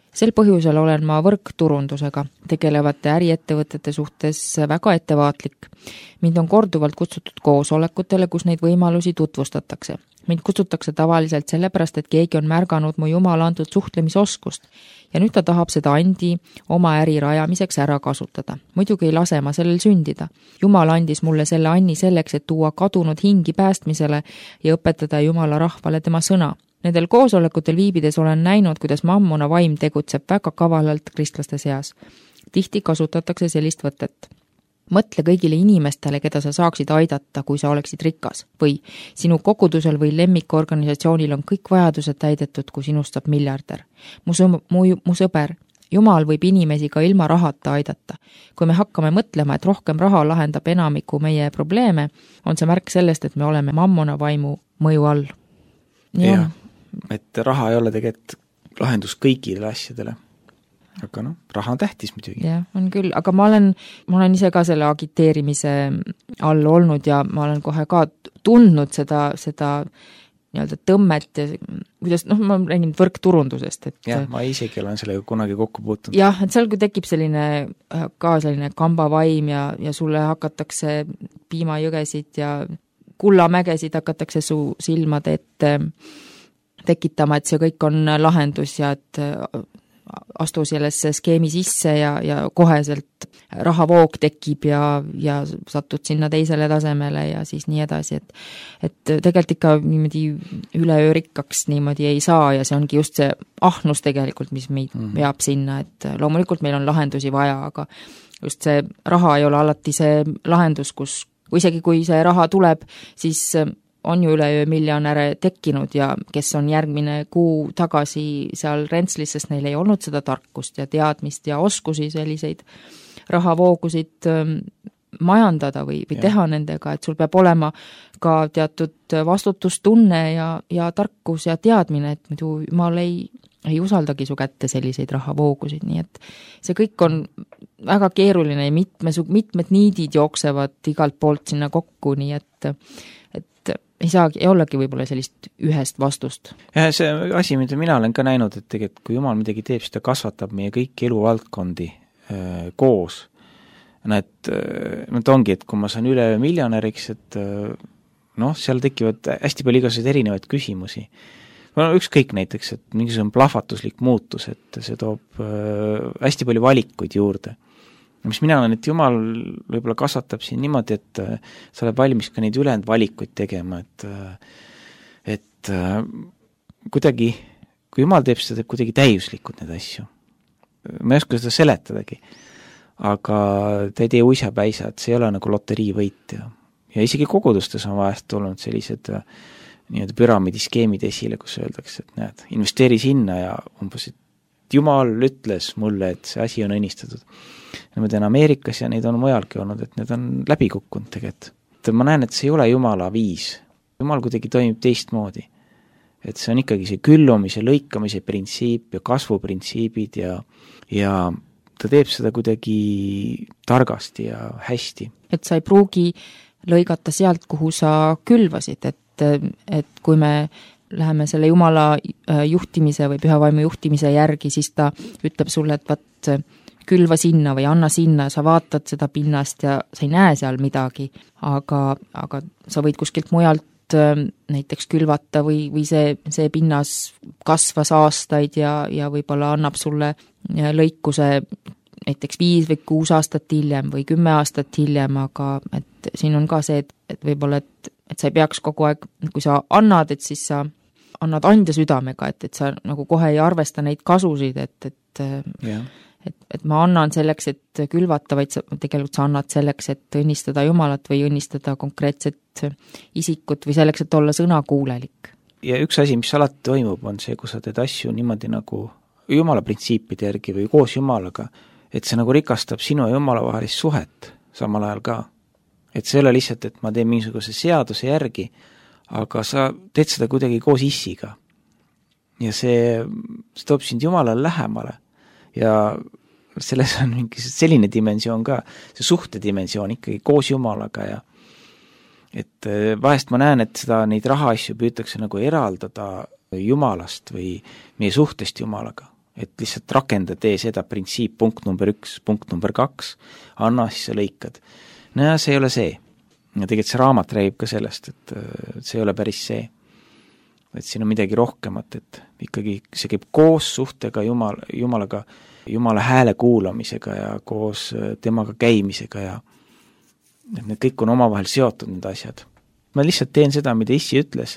Sel põhjusel olen ma võrkturundusega tegelevate äriettevõtete suhtes väga ettevaatlik. Mind on korduvalt kutsutud koosolekutele, kus neid võimalusi tutvustatakse. Mind kutsutakse tavaliselt sellepärast, et keegi on märganud mu Jumala antud suhtlemisoskust ja nüüd ta tahab seda andi oma äri rajamiseks ära kasutada. Muidugi ei lase ma sellel sündida. Jumal andis mulle selle anni selleks, et tuua kadunud hingi päästmisele ja õpetada Jumala rahvale tema sõna. Nendel koosolekutel viibides olen näinud, kuidas mammona vaim tegutseb väga kavalalt kristlaste seas. Tihti kasutatakse sellist võtet. Mõtle kõigile inimestele, keda sa saaksid aidata, kui sa oleksid rikas. Või sinu kogudusel või lemmikorganisatsioonil on kõik vajadused täidetud, kui sinust saab miljardär. Mu sõber, Jumal võib inimesi ka ilma rahata aidata. Kui me hakkame mõtlema, et rohkem raha lahendab enamiku meie probleeme, on see märk sellest, et me oleme mammona vaimu mõju all. Jah, et raha ei ole tegelikult lahendus kõigile asjadele. Aga raha on tähtis muidugi. Jah, on küll, aga ma olen ise ka selle agiteerimise all olnud ja ma olen kohe ka tundnud seda nii-öelda tõmmet ja kuidas, ma räägin võrkturundusest. Jah, ma isegi olen sellega kunagi kokku puutunud. Jah, et seal kui tekib selline kambavaim ja sulle hakatakse piimajõgesid ja kullamägesid hakatakse su silmade ette tekitama, et see kõik on lahendus ja et astu sellesse skeemi sisse ja koheselt rahavoog tekib ja satud sinna teisele tasemele ja siis nii edasi, et tegelikult ikka niimoodi üleöö rikkaks niimoodi ei saa ja see ongi just see ahnus tegelikult, mis meid veab sinna, et loomulikult meil on lahendusi vaja, aga just see raha ei ole alati see lahendus, kus isegi kui see raha tuleb, siis on ju üleöö miljonäre tekkinud ja kes on järgmine kuu tagasi seal Rentslis, sest neil ei olnud seda tarkust ja teadmist ja oskusi selliseid rahavoogusid majandada või teha nendega, et sul peab olema ka teatud vastutustunne ja tarkus ja teadmine, et muidu Jumal ei usaldagi su kätte selliseid rahavoogusid, nii et see kõik on väga keeruline ja mitmed niidid jooksevad igalt poolt sinna kokku, nii et ei ollagi võib-olla sellist ühest vastust. Ja see asi, mida mina olen ka näinud, et tegelikult kui Jumal midagi teeb, siis ta kasvatab meie kõiki eluvaldkondi koos. Nad ongi, et kui ma saan üleöö miljonäriks, et seal tekivad hästi palju igasuguseid erinevaid küsimusi. Ükskõik näiteks, et mingisugune plahvatuslik muutus, et see toob hästi palju valikuid juurde. Mis mina olen, et Jumal võib-olla kasvatab siin niimoodi, et sa oled valmis ka neid ülejäänud valikuid tegema, et kuidagi, kui Jumal teeb seda, teeb kuidagi täiuslikud need asju. Ma ei oska seda seletadagi, aga ta ei tee uisapäisa, et see ei ole nagu loteriivõit ja isegi kogudustes on vahest olnud sellised nii-öelda püramiidiskeemid esile, kus öeldakse, et näed, investeeri sinna ja umbes, et Jumal ütles mulle, et see asi on õnnistatud. Ma tean Ameerikas ja neid on mujalgi olnud, et need on läbi kukkunud tegelikult. Ma näen, et see ei ole Jumala viis. Jumal kuidagi toimib teistmoodi. Et see on ikkagi see küllumise, lõikamise printsiip ja kasvuprintsiibid ja ta teeb seda kuidagi targasti ja hästi. Et sa ei pruugi lõigata sealt, kuhu sa külvasid, et kui me läheme selle Jumala juhtimise või pühavaimu juhtimise järgi, siis ta ütleb sulle, et vaat külva sinna või anna sinna, sa vaatad seda pinnast ja sa ei näe seal midagi, aga sa võid kuskilt mujalt näiteks külvata või see pinnas kasvas aastaid ja võib-olla annab sulle lõikuse näiteks 5 või 6 aastat hiljem või 10 aastat hiljem, aga et siin on ka see, et võib-olla, et sa ei peaks kogu aeg, kui sa annad, et siis sa annad andja südamega, et sa nagu kohe ei arvesta neid kasusid, et ma annan selleks, et külvata, vaid tegelikult sa annad selleks, et õnnistada Jumalat või õnnistada konkreetset isikut või selleks, et olla sõnakuulelik. Ja üks asi, mis alati toimub, on see, kui sa teed asju niimoodi nagu Jumala printsiipide järgi või koos Jumalaga, et see nagu rikastab sinu ja Jumala vahelist suhet samal ajal ka. Et see ei ole lihtsalt, et ma teen mingisuguse seaduse järgi, aga sa teed seda kuidagi koos issiga. Ja see toob sind Jumalale lähemale. Ja selles on mingi selline dimensioon ka, see suhtedimensioon ikkagi koos Jumalaga ja et vahest ma näen, et neid rahaasju püütakse nagu eraldada Jumalast või meie suhtest Jumalaga. et lihtsalt rakenda, tee seda printsiip, punkt number 1, punkt number 2, anna, siis sa lõikad. No ja see ei ole see. Ja tegelikult see raamat räägib ka sellest, et see ei ole päris see. Et siin on midagi rohkemat, et ikkagi see käib koos suhtega Jumalaga, Jumala hääle kuulamisega ja koos temaga käimisega ja et need kõik on omavahel seotud, need asjad. Ma lihtsalt teen seda, mida Issi ütles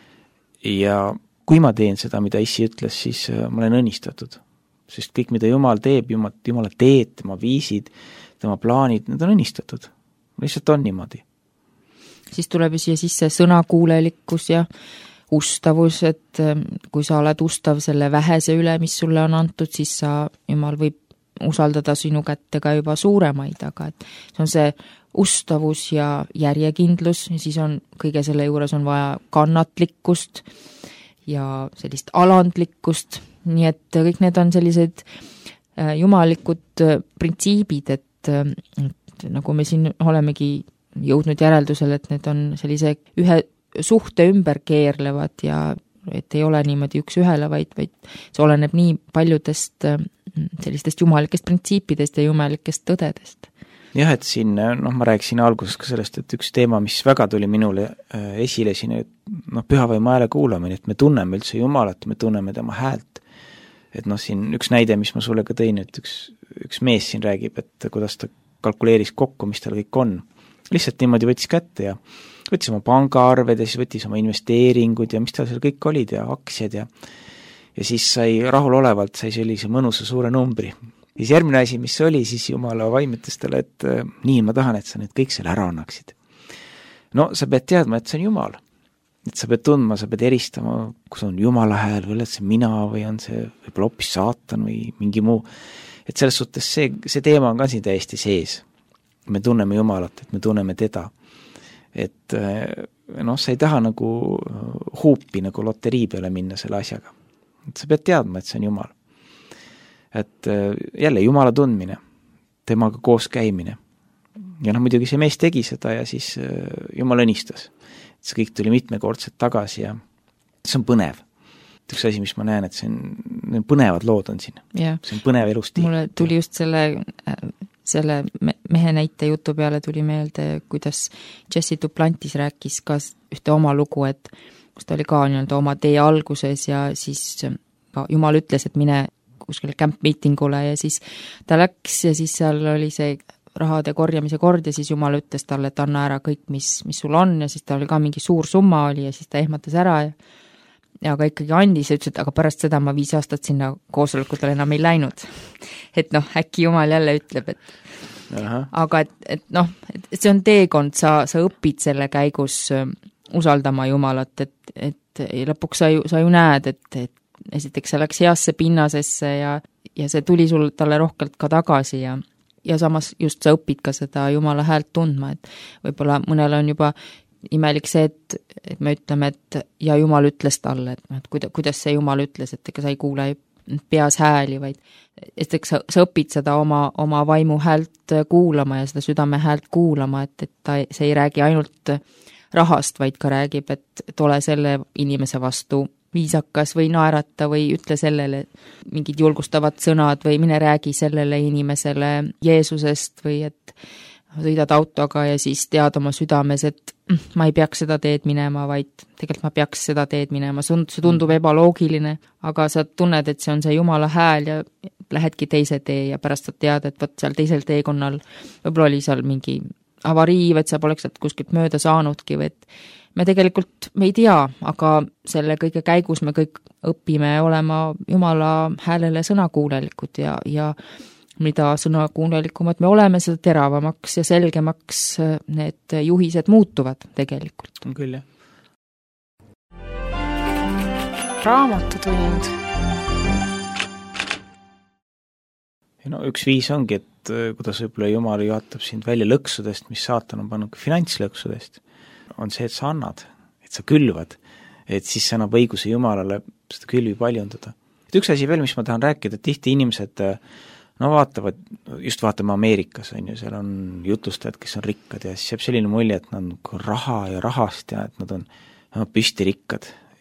ja kui ma teen seda, mida Issi ütles, siis ma olen õnnistatud. Sest kõik, mida Jumal teeb, Jumala teed, tema viisid, tema plaanid, need on õnnistatud. Lihtsalt on niimoodi. Siis tuleb ju siia sisse sõnakuulelikkus ja ustavus, et kui sa oled ustav selle vähese üle, mis sulle on antud, siis Jumal võib usaldada sinu kätte ka juba suuremaid, aga et see on see ustavus ja järjekindlus ja siis on kõige selle juures on vaja kannatlikkust ja sellist alandlikkust, nii et kõik need on sellised jumalikud printsiibid, et nagu me siin olemegi jõudnud järeldusele, et need on sellise ühe suhte ümber keerlevad ja et ei ole niimoodi üks ühele, vaid see oleneb nii paljudest sellistest jumalikest printsiipidest ja jumalikest tõdedest. Jah, et siin, ma rääkisin alguses ka sellest, et üks teema, mis väga tuli minule esile siin, et pühavaimu hääle kuulamine, et me tunneme üldse Jumalat, me tunneme tema häält. Et siin üks näide, mis ma sulle ka tõin, et üks mees siin räägib, et kuidas ta kalkuleeris kokku, mis tal kõik on. Lihtsalt niimoodi võttis kätte ja võttis oma pangaarved ja siis võttis oma investeeringud ja mis tal seal kõik olid ja aktsiad ja siis sai rahulolevalt, sai sellise mõnusa suure numbri. Ja siis järgmine asi, mis oli, siis Jumala vaimetas talle, et nii, ma tahan, et sa nüüd kõik selle ära annaksid. No sa pead teadma, et see on Jumal. Et sa pead tundma, sa pead eristama, kus on Jumala hääl või oled see mina või on see võib-olla hoopis saatan või mingi muu. Et selles suhtes see teema on ka siin täiesti sees. Me tunneme Jumalat, et me tunneme teda. Et sa ei taha nagu huupi nagu loterii peale minna selle asjaga. Et sa pead teadma, et see on Jumal. Et jälle Jumala tundmine, temaga koos käimine. Ja muidugi see mees tegi seda ja siis Jumal õnnistas. Et see kõik tuli mitmekordselt tagasi ja see on põnev. Üks asi, mis ma näen, et see on põnevad lood on siin. Yeah. See on põnev elustiil. Mulle tuli just selle mehe näite jutu peale tuli meelde, kuidas Jesse Duplantis rääkis ka ühte oma lugu, et kus ta oli ka oma tee alguses ja siis Jumal ütles, et mine kuskile camp meetingule ja siis ta läks ja siis seal oli see rahade korjamise kord ja siis Jumal ütles talle, et anna ära kõik, mis sul on ja siis ta oli ka mingi suur summa oli ja siis ta ehmatas ära ja aga ikkagi andis ja ütles, et aga pärast seda ma 5 aastat sinna koosolekutele enam ei läinud. Et äkki Jumal jälle ütleb, et aga et see on teekond, sa õpid selle käigus usaldama Jumalat, et lõpuks sa ju näed, et esiteks see läks heasse pinnasesse ja see tuli sul talle rohkelt ka tagasi ja samas just sa õpid ka seda Jumala häält tundma, et võib-olla mõnel on juba imelik see, et me ütleme, et ja Jumal ütles talle, et kuidas see Jumal ütles, et ega sa ei kuule peas hääli, vaid esiteks sa õpid seda oma vaimu häält kuulama ja seda südame häält kuulama, et see ei räägi ainult rahast, vaid ka räägib, et ole selle inimese vastu viisakas või naerata või ütle sellele mingid julgustavad sõnad või mine räägi sellele inimesele Jeesusest või et sõidad autoga ja siis tead oma südames, et ma ei peaks seda teed minema, vaid tegelikult ma peaks seda teed minema. See tundub ebaloogiline, aga sa tunned, et see on see Jumala hääl ja lähedki teise tee ja pärast sa tead, et võt seal teisel teekonnal võib-olla oli seal mingi avarii, et sa poleks sealt kuskilt mööda saanudki või et me tegelikult me ei tea, aga selle kõige käigus me kõik õpime olema Jumala häälele sõnakuulelikud ja mida sõnakuulelikumad me oleme, seda teravamaks ja selgemaks need juhised muutuvad tegelikult. On küll, jah. Raamatutund. Ja üks viis ongi, et kuidas võib-olla Jumal juhatab sind välja lõksudest, mis saatan on pannud ka finantslõksudest, on see, et sa annad, et sa külvad, et siis sa annab õiguse Jumalale seda külvi paljundada. Et üks asi veel, mis ma tahan rääkida, et tihti inimesed vaatame Ameerikas, seal on jutlustajad, kes on rikkad ja siis jääb selline mulje, et nad on raha ja rahast ja et nad on püstirikkad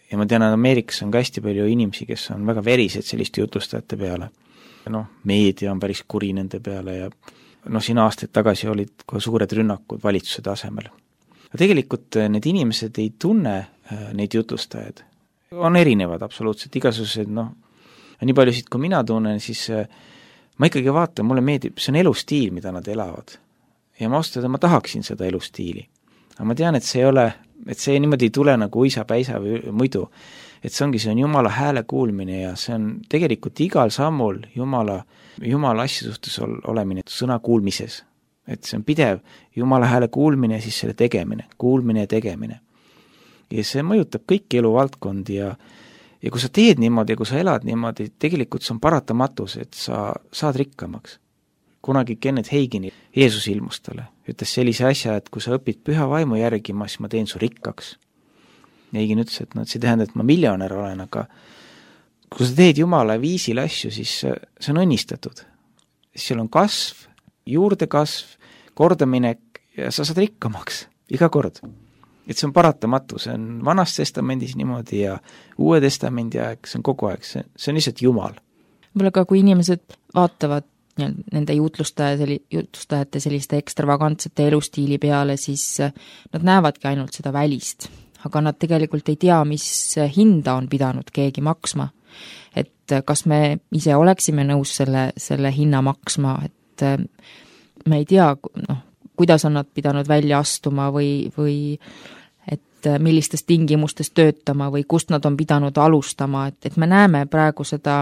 ja ma tean, et Ameerikas on ka hästi palju inimesi, kes on väga verised selliste jutlustajate peale. Noh, meedia on päris kuri nende peale ja siin aastaid tagasi olid kohe suured rünnakud valitsuse tasemel. Aga tegelikult need inimesed ei tunne neid jutlustajaid. On erinevad absoluutselt, igasugused, nii paljusid kui mina tunnen, siis ma ikkagi vaatan, mulle meeldib, see on elustiil, mida nad elavad. Ja ma austada, ma tahaksin seda elustiili. Aga ma tean, et see niimoodi ei tule nagu uisa-päisa või muidu. Et see on Jumala hääle kuulmine ja see on tegelikult igal sammul Jumala asja suhtes olemine sõna kuulmises. Et see on pidev Jumala hääle kuulmine ja siis selle tegemine, kuulmine ja tegemine. Ja see mõjutab kõiki eluvaldkondi ja kui sa teed niimoodi ja kui sa elad niimoodi, tegelikult see on paratamatus, et sa saad rikkamaks. Kunagi Kenneth Hagini Jeesus ilmus talle, ütles sellise asja, et kui sa õpid püha vaimu järgima, siis ma teen su rikkaks. Ja Hagin ütles, et see tähendab, et ma miljonär olen, aga kui sa teed Jumala viisil asju, siis see on õnnistatud. Seal on kasv, juurdekasv, kordaminek ja sa saad rikkamaks iga kord. Et see on paratamatu, see on Vanas testamendis niimoodi ja Uue testamendi aeg, see on kogu aeg, see on lihtsalt Jumal. Võib-olla ka kui inimesed vaatavad nende jutlustajate selliste ekstravagantsete elustiili peale, siis nad näevadki ainult seda välist, aga nad tegelikult ei tea, mis hinda on pidanud keegi maksma. Et kas me ise oleksime nõus selle hinna maksma, et me ei tea, kuidas on nad pidanud välja astuma või et millistes tingimustes töötama või kust nad on pidanud alustama, et me näeme praegu seda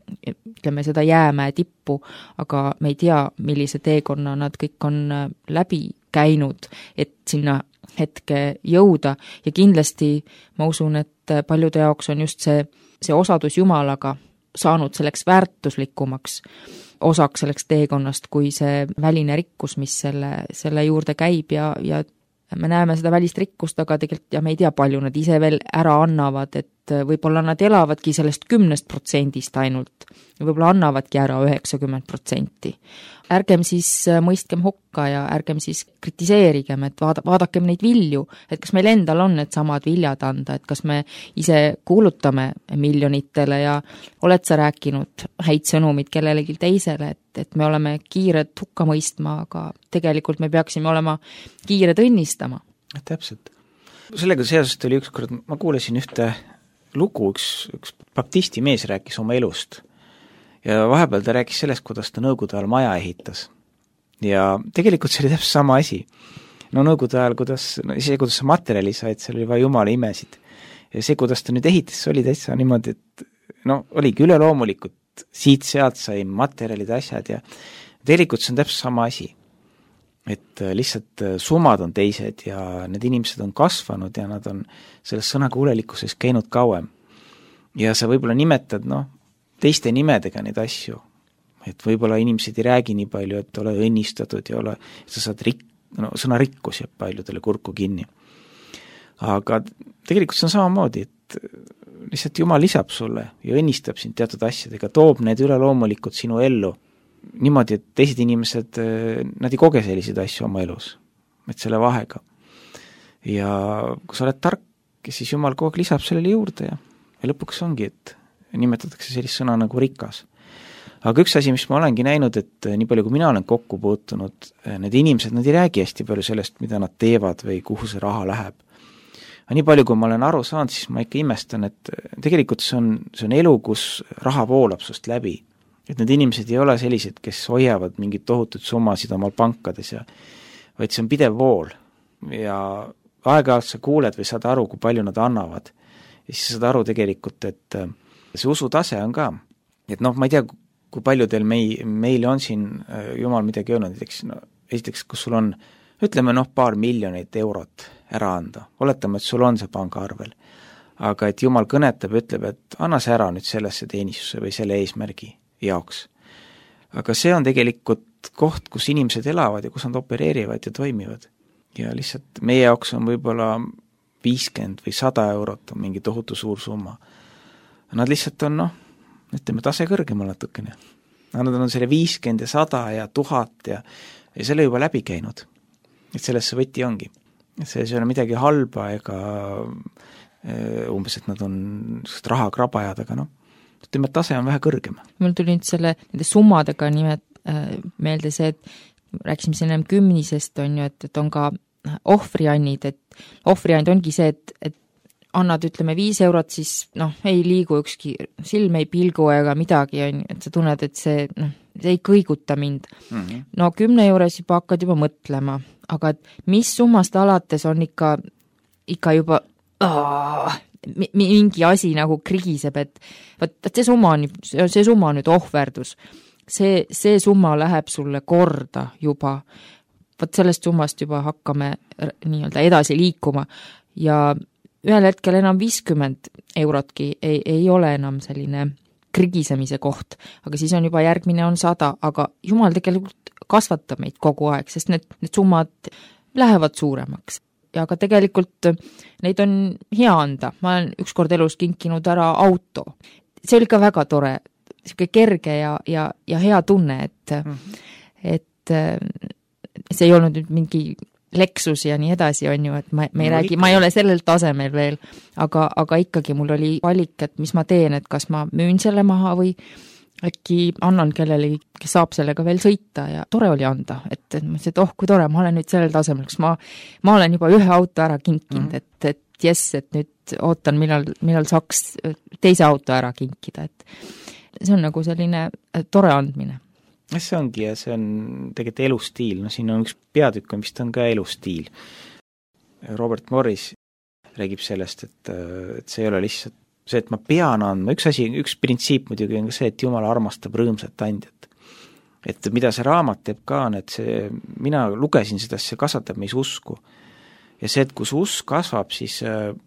jäämäe tippu, aga me ei tea, millise teekonna nad kõik on läbi käinud, et sinna hetke jõuda ja kindlasti ma usun, et paljude jaoks on just see osadus Jumalaga saanud selleks väärtuslikumaks osaks selleks teekonnast, kui see väline rikkus, mis selle juurde käib ja me näeme seda välist rikkust, aga tegelikult ja me ei tea, palju nad ise veel ära annavad, et võib-olla nad elavadki sellest 10% ainult, võib-olla annavadki ära 90%. Ärgem siis mõistkem hukka ja ärgem siis kritiseerigem, et vaadakem neid vilju, et kas meil endal on need samad viljad anda, et kas me ise kuulutame miljonitele ja oled sa rääkinud häid sõnumid kellelegi teisele, et me oleme kiired hukka mõistma, aga tegelikult me peaksime olema kiired õnnistama. Täpselt. Sellega seoses oli ükskord, ma kuulesin ühte lugu, üks baptisti mees rääkis oma elust. Ja vahepeal ta rääkis sellest, kuidas ta Nõukogude ajal maja ehitas. Ja tegelikult see oli täpselt sama asi. Nõukogude ajal, kuidas sa materjali said, seal oli vaja Jumala imesid. Ja see, kuidas ta nüüd ehitas, oli täitsa niimoodi, et oligi üleloomulikult, siit-sealt sai materjalid, asjad ja tegelikult see on täpselt sama asi. Et lihtsalt summad on teised ja need inimesed on kasvanud ja nad on selles sõnakuulelikkuses käinud kauem. Ja sa võib-olla nimetad, teiste nimedega neid asju, et võib-olla inimesed ei räägi nii palju, et ole õnnistatud ja sa saad sõna rikkus jääb paljudele kurku kinni. Aga tegelikult see on samamoodi, et lihtsalt Jumal lisab sulle ja õnnistab sind teatud asjadega, toob need üleloomulikud sinu ellu niimoodi, et teised inimesed, nad ei koge selliseid asju oma elus, et selle vahega. Ja kui sa oled tark, siis Jumal kogu aeg lisab sellele juurde ja lõpuks ongi, et nimetatakse sellist sõna nagu rikas. Aga üks asi, mis ma olengi näinud, et nii palju kui mina olen kokku puutunud, need inimesed, nad ei räägi hästi palju sellest, mida nad teevad või kuhu see raha läheb. Aga nii palju, kui ma olen aru saanud, siis ma ikka imestan, et tegelikult see on elu, kus raha voolab sust läbi. Et need inimesed ei ole sellised, kes hoiavad mingid tohutud summasid omal pankades, vaid see on pidev vool. Ja aeg-ajalt sa kuuled või saad aru, kui palju nad annavad. Ja siis saad aru tegelikult, et see usutase on ka, et ma ei tea, kui palju teil meile on siin Jumal midagi öelnud, esiteks, kus sul on, ütleme paar miljonit eurot ära anda, oletame, et sul on see pangaarvel, aga et Jumal kõnetab, ütleb, et anna see ära nüüd sellesse teenistuse või selle eesmärgi jaoks. Aga see on tegelikult koht, kus inimesed elavad ja kus nad opereerivad ja toimivad. Ja lihtsalt meie jaoks on võib-olla 50 või 100 eurot on mingi tohutu suur summa. Nad lihtsalt on, ütleme, tase kõrgemal natukene. Nad on selle 50 ja 100 ja 1000 ja selle juba läbi käinud. Et sellest see võti ongi. Et see ei ole midagi halba umbes, et nad on rahakrabajad, aga noh, ütleme, et tase on vähe kõrgem. Mul tuli nüüd nende summadega meelde see, et rääkisime siin enam kümnisest, on ju, et on ka ohvriannid, et ohvriand ongi see, et annad, ütleme, 5 eurot, siis ei liigu ükski silm, ei pilgu ega midagi, on, et sa tunned, et see ei kõiguta mind. No 10 juures juba hakkad juba mõtlema, aga et mis summast alates on ikka juba mingi asi nagu krigiseb, et see summa on nüüd ohverdus. See summa läheb sulle korda juba. Sellest summast juba hakkame nii-öelda edasi liikuma ja ühel hetkel enam 50 eurotki ei ole enam selline krigisemise koht, aga siis on juba järgmine on 100, aga jumal tegelikult kasvatab meid kogu aeg, sest need summad lähevad suuremaks. Ja aga tegelikult neid on hea anda. Ma olen ükskord elus kinkinud ära auto. See oli ka väga tore, selline kerge ja hea tunne, et see ei olnud nüüd mingi Lexus ja nii edasi, on ju, et ma ei räägi, ma ei ole sellel tasemel veel, aga ikkagi mul oli valik, et mis ma teen, et kas ma müün selle maha või äkki annan kellelegi, kes saab sellega veel sõita ja tore oli anda, et ma ütlesin, et kui tore, ma olen nüüd sellel tasemel, kus ma olen juba ühe auto ära kinkinud, et jess, et nüüd ootan, millal saaks teise auto ära kinkida, et see on nagu selline tore andmine. See ongi ja see on tegelikult elustiil, siin on üks peatükk, mis on ka elustiil. Robert Morris räägib sellest, et see ei ole lihtsalt see, et ma pean andma, üks printsiip muidugi on ka see, et Jumal armastab rõõmsat andjat. Et mida see raamat teeb ka, et mina lugesin seda, see kasvatab meis usku. Ja see, et kui su usk kasvab, siis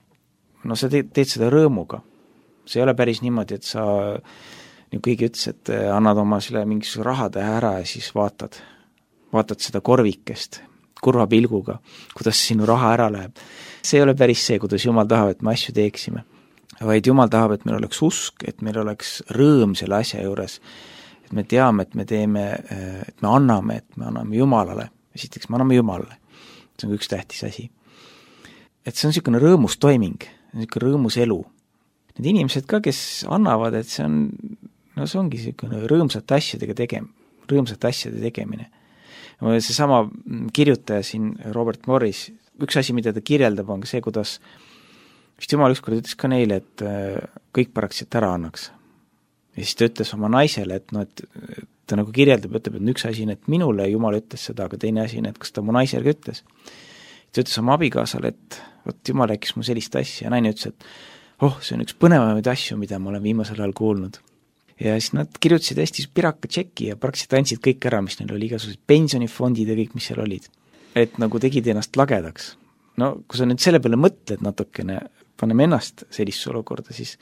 sa teed seda rõõmuga. See ei ole päris niimoodi, et sa nagu keegi ütles, et annad oma selle mingisuguse rahatähe ära ja siis vaatad seda korvikest kurva pilguga, kuidas sinu raha ära läheb. See ei ole päris see, kuidas Jumal tahab, et me asju teeksime. Vaid Jumal tahab, et meil oleks usk, et meil oleks rõõm selle asja juures, et me teame, et me anname Jumalale. Esiteks me anname Jumalale. See on üks tähtis asi. Et see on niisugune rõõmus toiming, niisugune rõõmus elu. Need inimesed ka, kes annavad, et see ongi niisugune rõõmsate asjade tegemine. See sama kirjutaja siin, Robert Morris, üks asi, mida ta kirjeldab, on see, kuidas vist Jumal ükskord ütles ka neile, et kõik paraksid ära annaks. Ja siis ta ütles oma naisele, et ta nagu kirjeldab, ütleb, et üks asi, et minule Jumal ütles seda, aga teine asi, et kas ta mu naisele ütles. Ta ütles oma abikaasale, et Jumal rääkis mu sellist asja ja naine ütles, et see on üks põnevamaid asju, mida ma olen viimasel ajal kuulnud. Ja siis nad kirjutasid hästi piraka tšeki ja praktiliselt andsid kõik ära, mis neil oli, igasugused pensionifondid ja kõik, mis seal olid. Et nagu tegid ennast lagedaks. No kui sa nüüd selle peale mõtled natukene, paneme ennast sellist olukorda, siis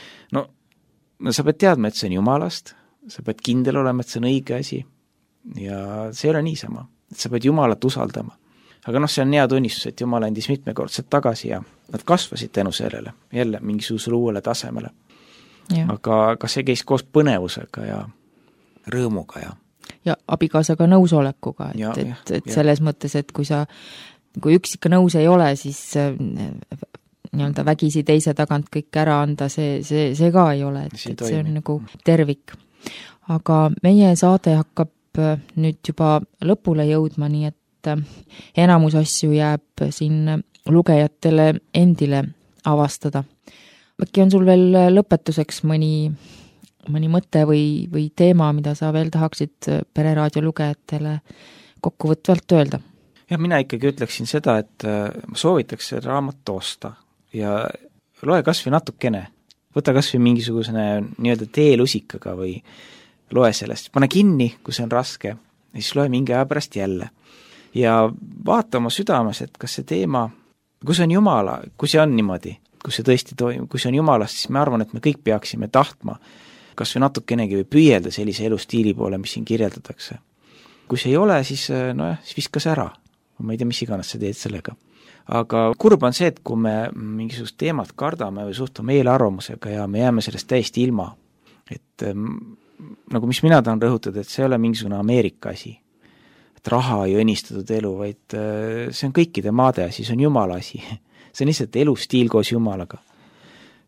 sa pead teadma, et see on Jumalast, sa pead kindel olema, et see on õige asi ja see ei ole niisama, et sa pead Jumalat usaldama. Aga see on hea tunnistus, et Jumal andis mitmekordselt tagasi ja nad kasvasid tänu sellele, jälle mingisugusele uuele tasemele. Ja. Aga see käis koos põnevusega ja rõõmuga ja abikaasaga nõusolekuga, et selles mõttes, et kui üks ikka nõus ei ole, siis nii-öelda vägisi teise tagant kõik ära anda, see ka ei ole, et see on nagu tervik. Aga meie saade hakkab nüüd juba lõpule jõudma, nii et enamus asju jääb siin lugejatele endile avastada. Äkki on sul veel lõpetuseks mõni mõte või teema, mida sa veel tahaksid Pereraadio lugejatele kokkuvõtvalt öelda? Ja mina ikkagi ütleksin seda, et ma soovitaks seda raamat osta ja loe kas või natukene. Võta kas või mingisugusene nii-öelda teelusikaga või loe sellest. Pane kinni, kui see on raske, ja siis loe mingi aja pärast jälle. Ja vaata oma südames, et kas see teema, kui see on Jumala, kui see on niimoodi, kui see tõesti toimub, kui see on Jumalast, siis ma arvan, et me kõik peaksime tahtma kas või natukenegi või püüelda sellise elustiili poole, mis siin kirjeldatakse. Kui see ei ole, siis viskas ära. Ma ei tea, mis iganes sa teed sellega. Aga kurb on see, et kui me mingisugust teemat kardame või suhtume eelarvamusega ja me jääme sellest täiesti ilma. Et nagu mis mina tahan rõhutada, et see ei ole mingisugune Ameerika asi. Et raha ei õnnistatud elu, vaid see on kõikide maade asi, see on Jumala asi. See on lihtsalt elustiil koos Jumalaga.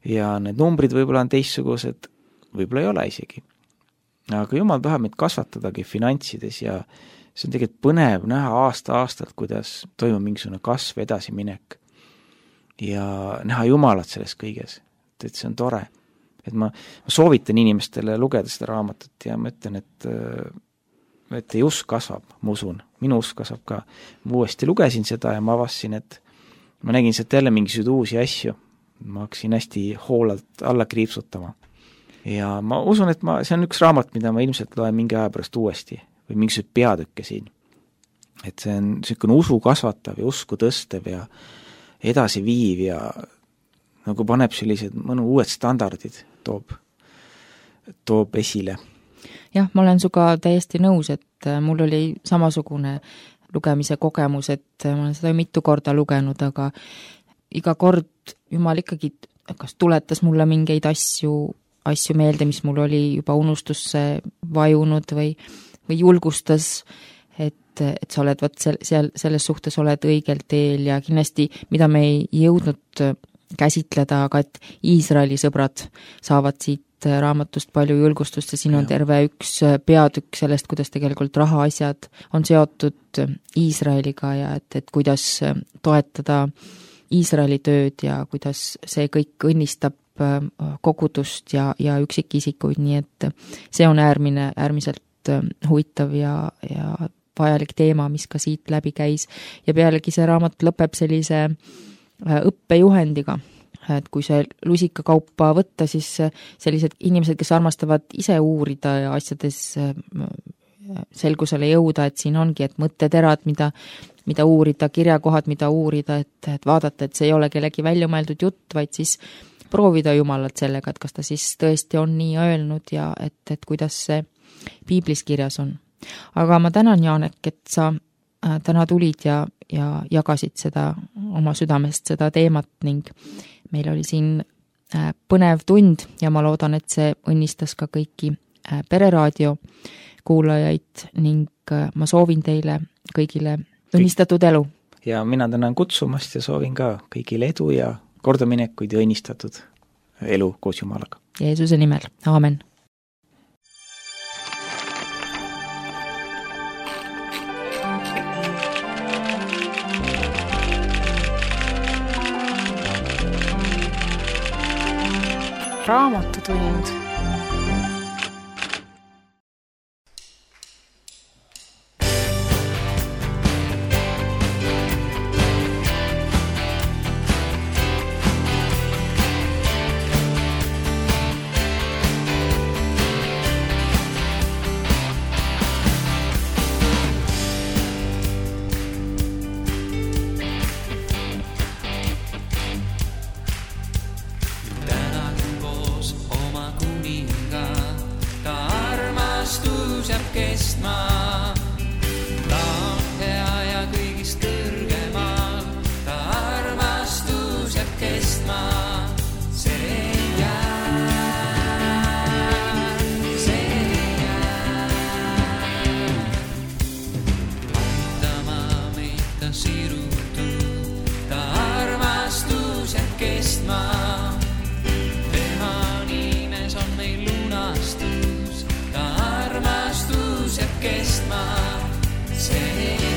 ja need numbrid võib-olla on teistsugused, võib-olla ei ole isegi. Aga Jumal tahab meid kasvatadagi finantsides ja see on tegelikult põnev näha aasta-aastalt, kuidas toimub mingisugune kasv, edasiminek ja näha Jumalat selles kõiges, et see on tore. Et ma soovitan inimestele lugeda seda raamatut ja ma ütlen, et teie usk kasvab, ma usun, minu usk kasvab ka. Ma uuesti lugesin seda ja ma avastasin, et ma nägin sealt jälle mingisuguseid uusi asju. Ma hakkasin hästi hoolalt alla kriipsutama. Ja ma usun, et see on üks raamat, mida ma ilmselt loen mingi aja pärast uuesti või mingisugused peatükke siin. Et see on selline usu kasvatav ja usku tõstev ja edasi viiv ja nagu paneb sellised mõnu uued standardid, toob esile. Jah, ma olen suga täiesti nõus, et mul oli samasugune lugemise kogemus, et ma olen seda mitu korda lugenud, aga iga kord Jumal ikkagi kas tuletas mulle mingeid asju meelde, mis mul oli juba unustusse vajunud või julgustas, et sa oled selles suhtes oled õigel teel ja kindlasti, mida me ei jõudnud käsitleda, aga et Iisraeli sõbrad saavad siit raamatust palju julgustust ja siin on terve üks peatükk sellest, kuidas tegelikult rahaasjad on seotud Iisraeliga ja et kuidas toetada Iisraeli tööd ja kuidas see kõik õnnistab kogudust ja üksikisikuid, nii et see on äärmiselt huvitav ja vajalik teema, mis ka siit läbi käis ja pealegi see raamat lõpeb sellise õppejuhendiga, et kui see lusikakaupa võtta, siis sellised inimesed, kes armastavad ise uurida ja asjades selgusele jõuda, et siin ongi, et mõtteterad, mida uurida, kirjakohad, mida uurida, et vaadata, et see ei ole kellegi väljamõeldud jutt, vaid siis proovida Jumalat sellega, et kas ta siis tõesti on nii öelnud ja et kuidas see piiblis kirjas on. Aga ma tänan, Janek, et sa täna tulid ja jagasid seda oma südamest seda teemat ning meil oli siin põnev tund ja ma loodan, et see õnnistas ka kõiki Pereraadio kuulajaid ning ma soovin teile kõigile õnnistatud elu. Ja mina tänan kutsumast ja soovin ka kõigile edu ja kordaminekuid ja õnnistatud elu koos Jumalaga. Jeesuse nimel, aamen. Raamatutund. Kestma, see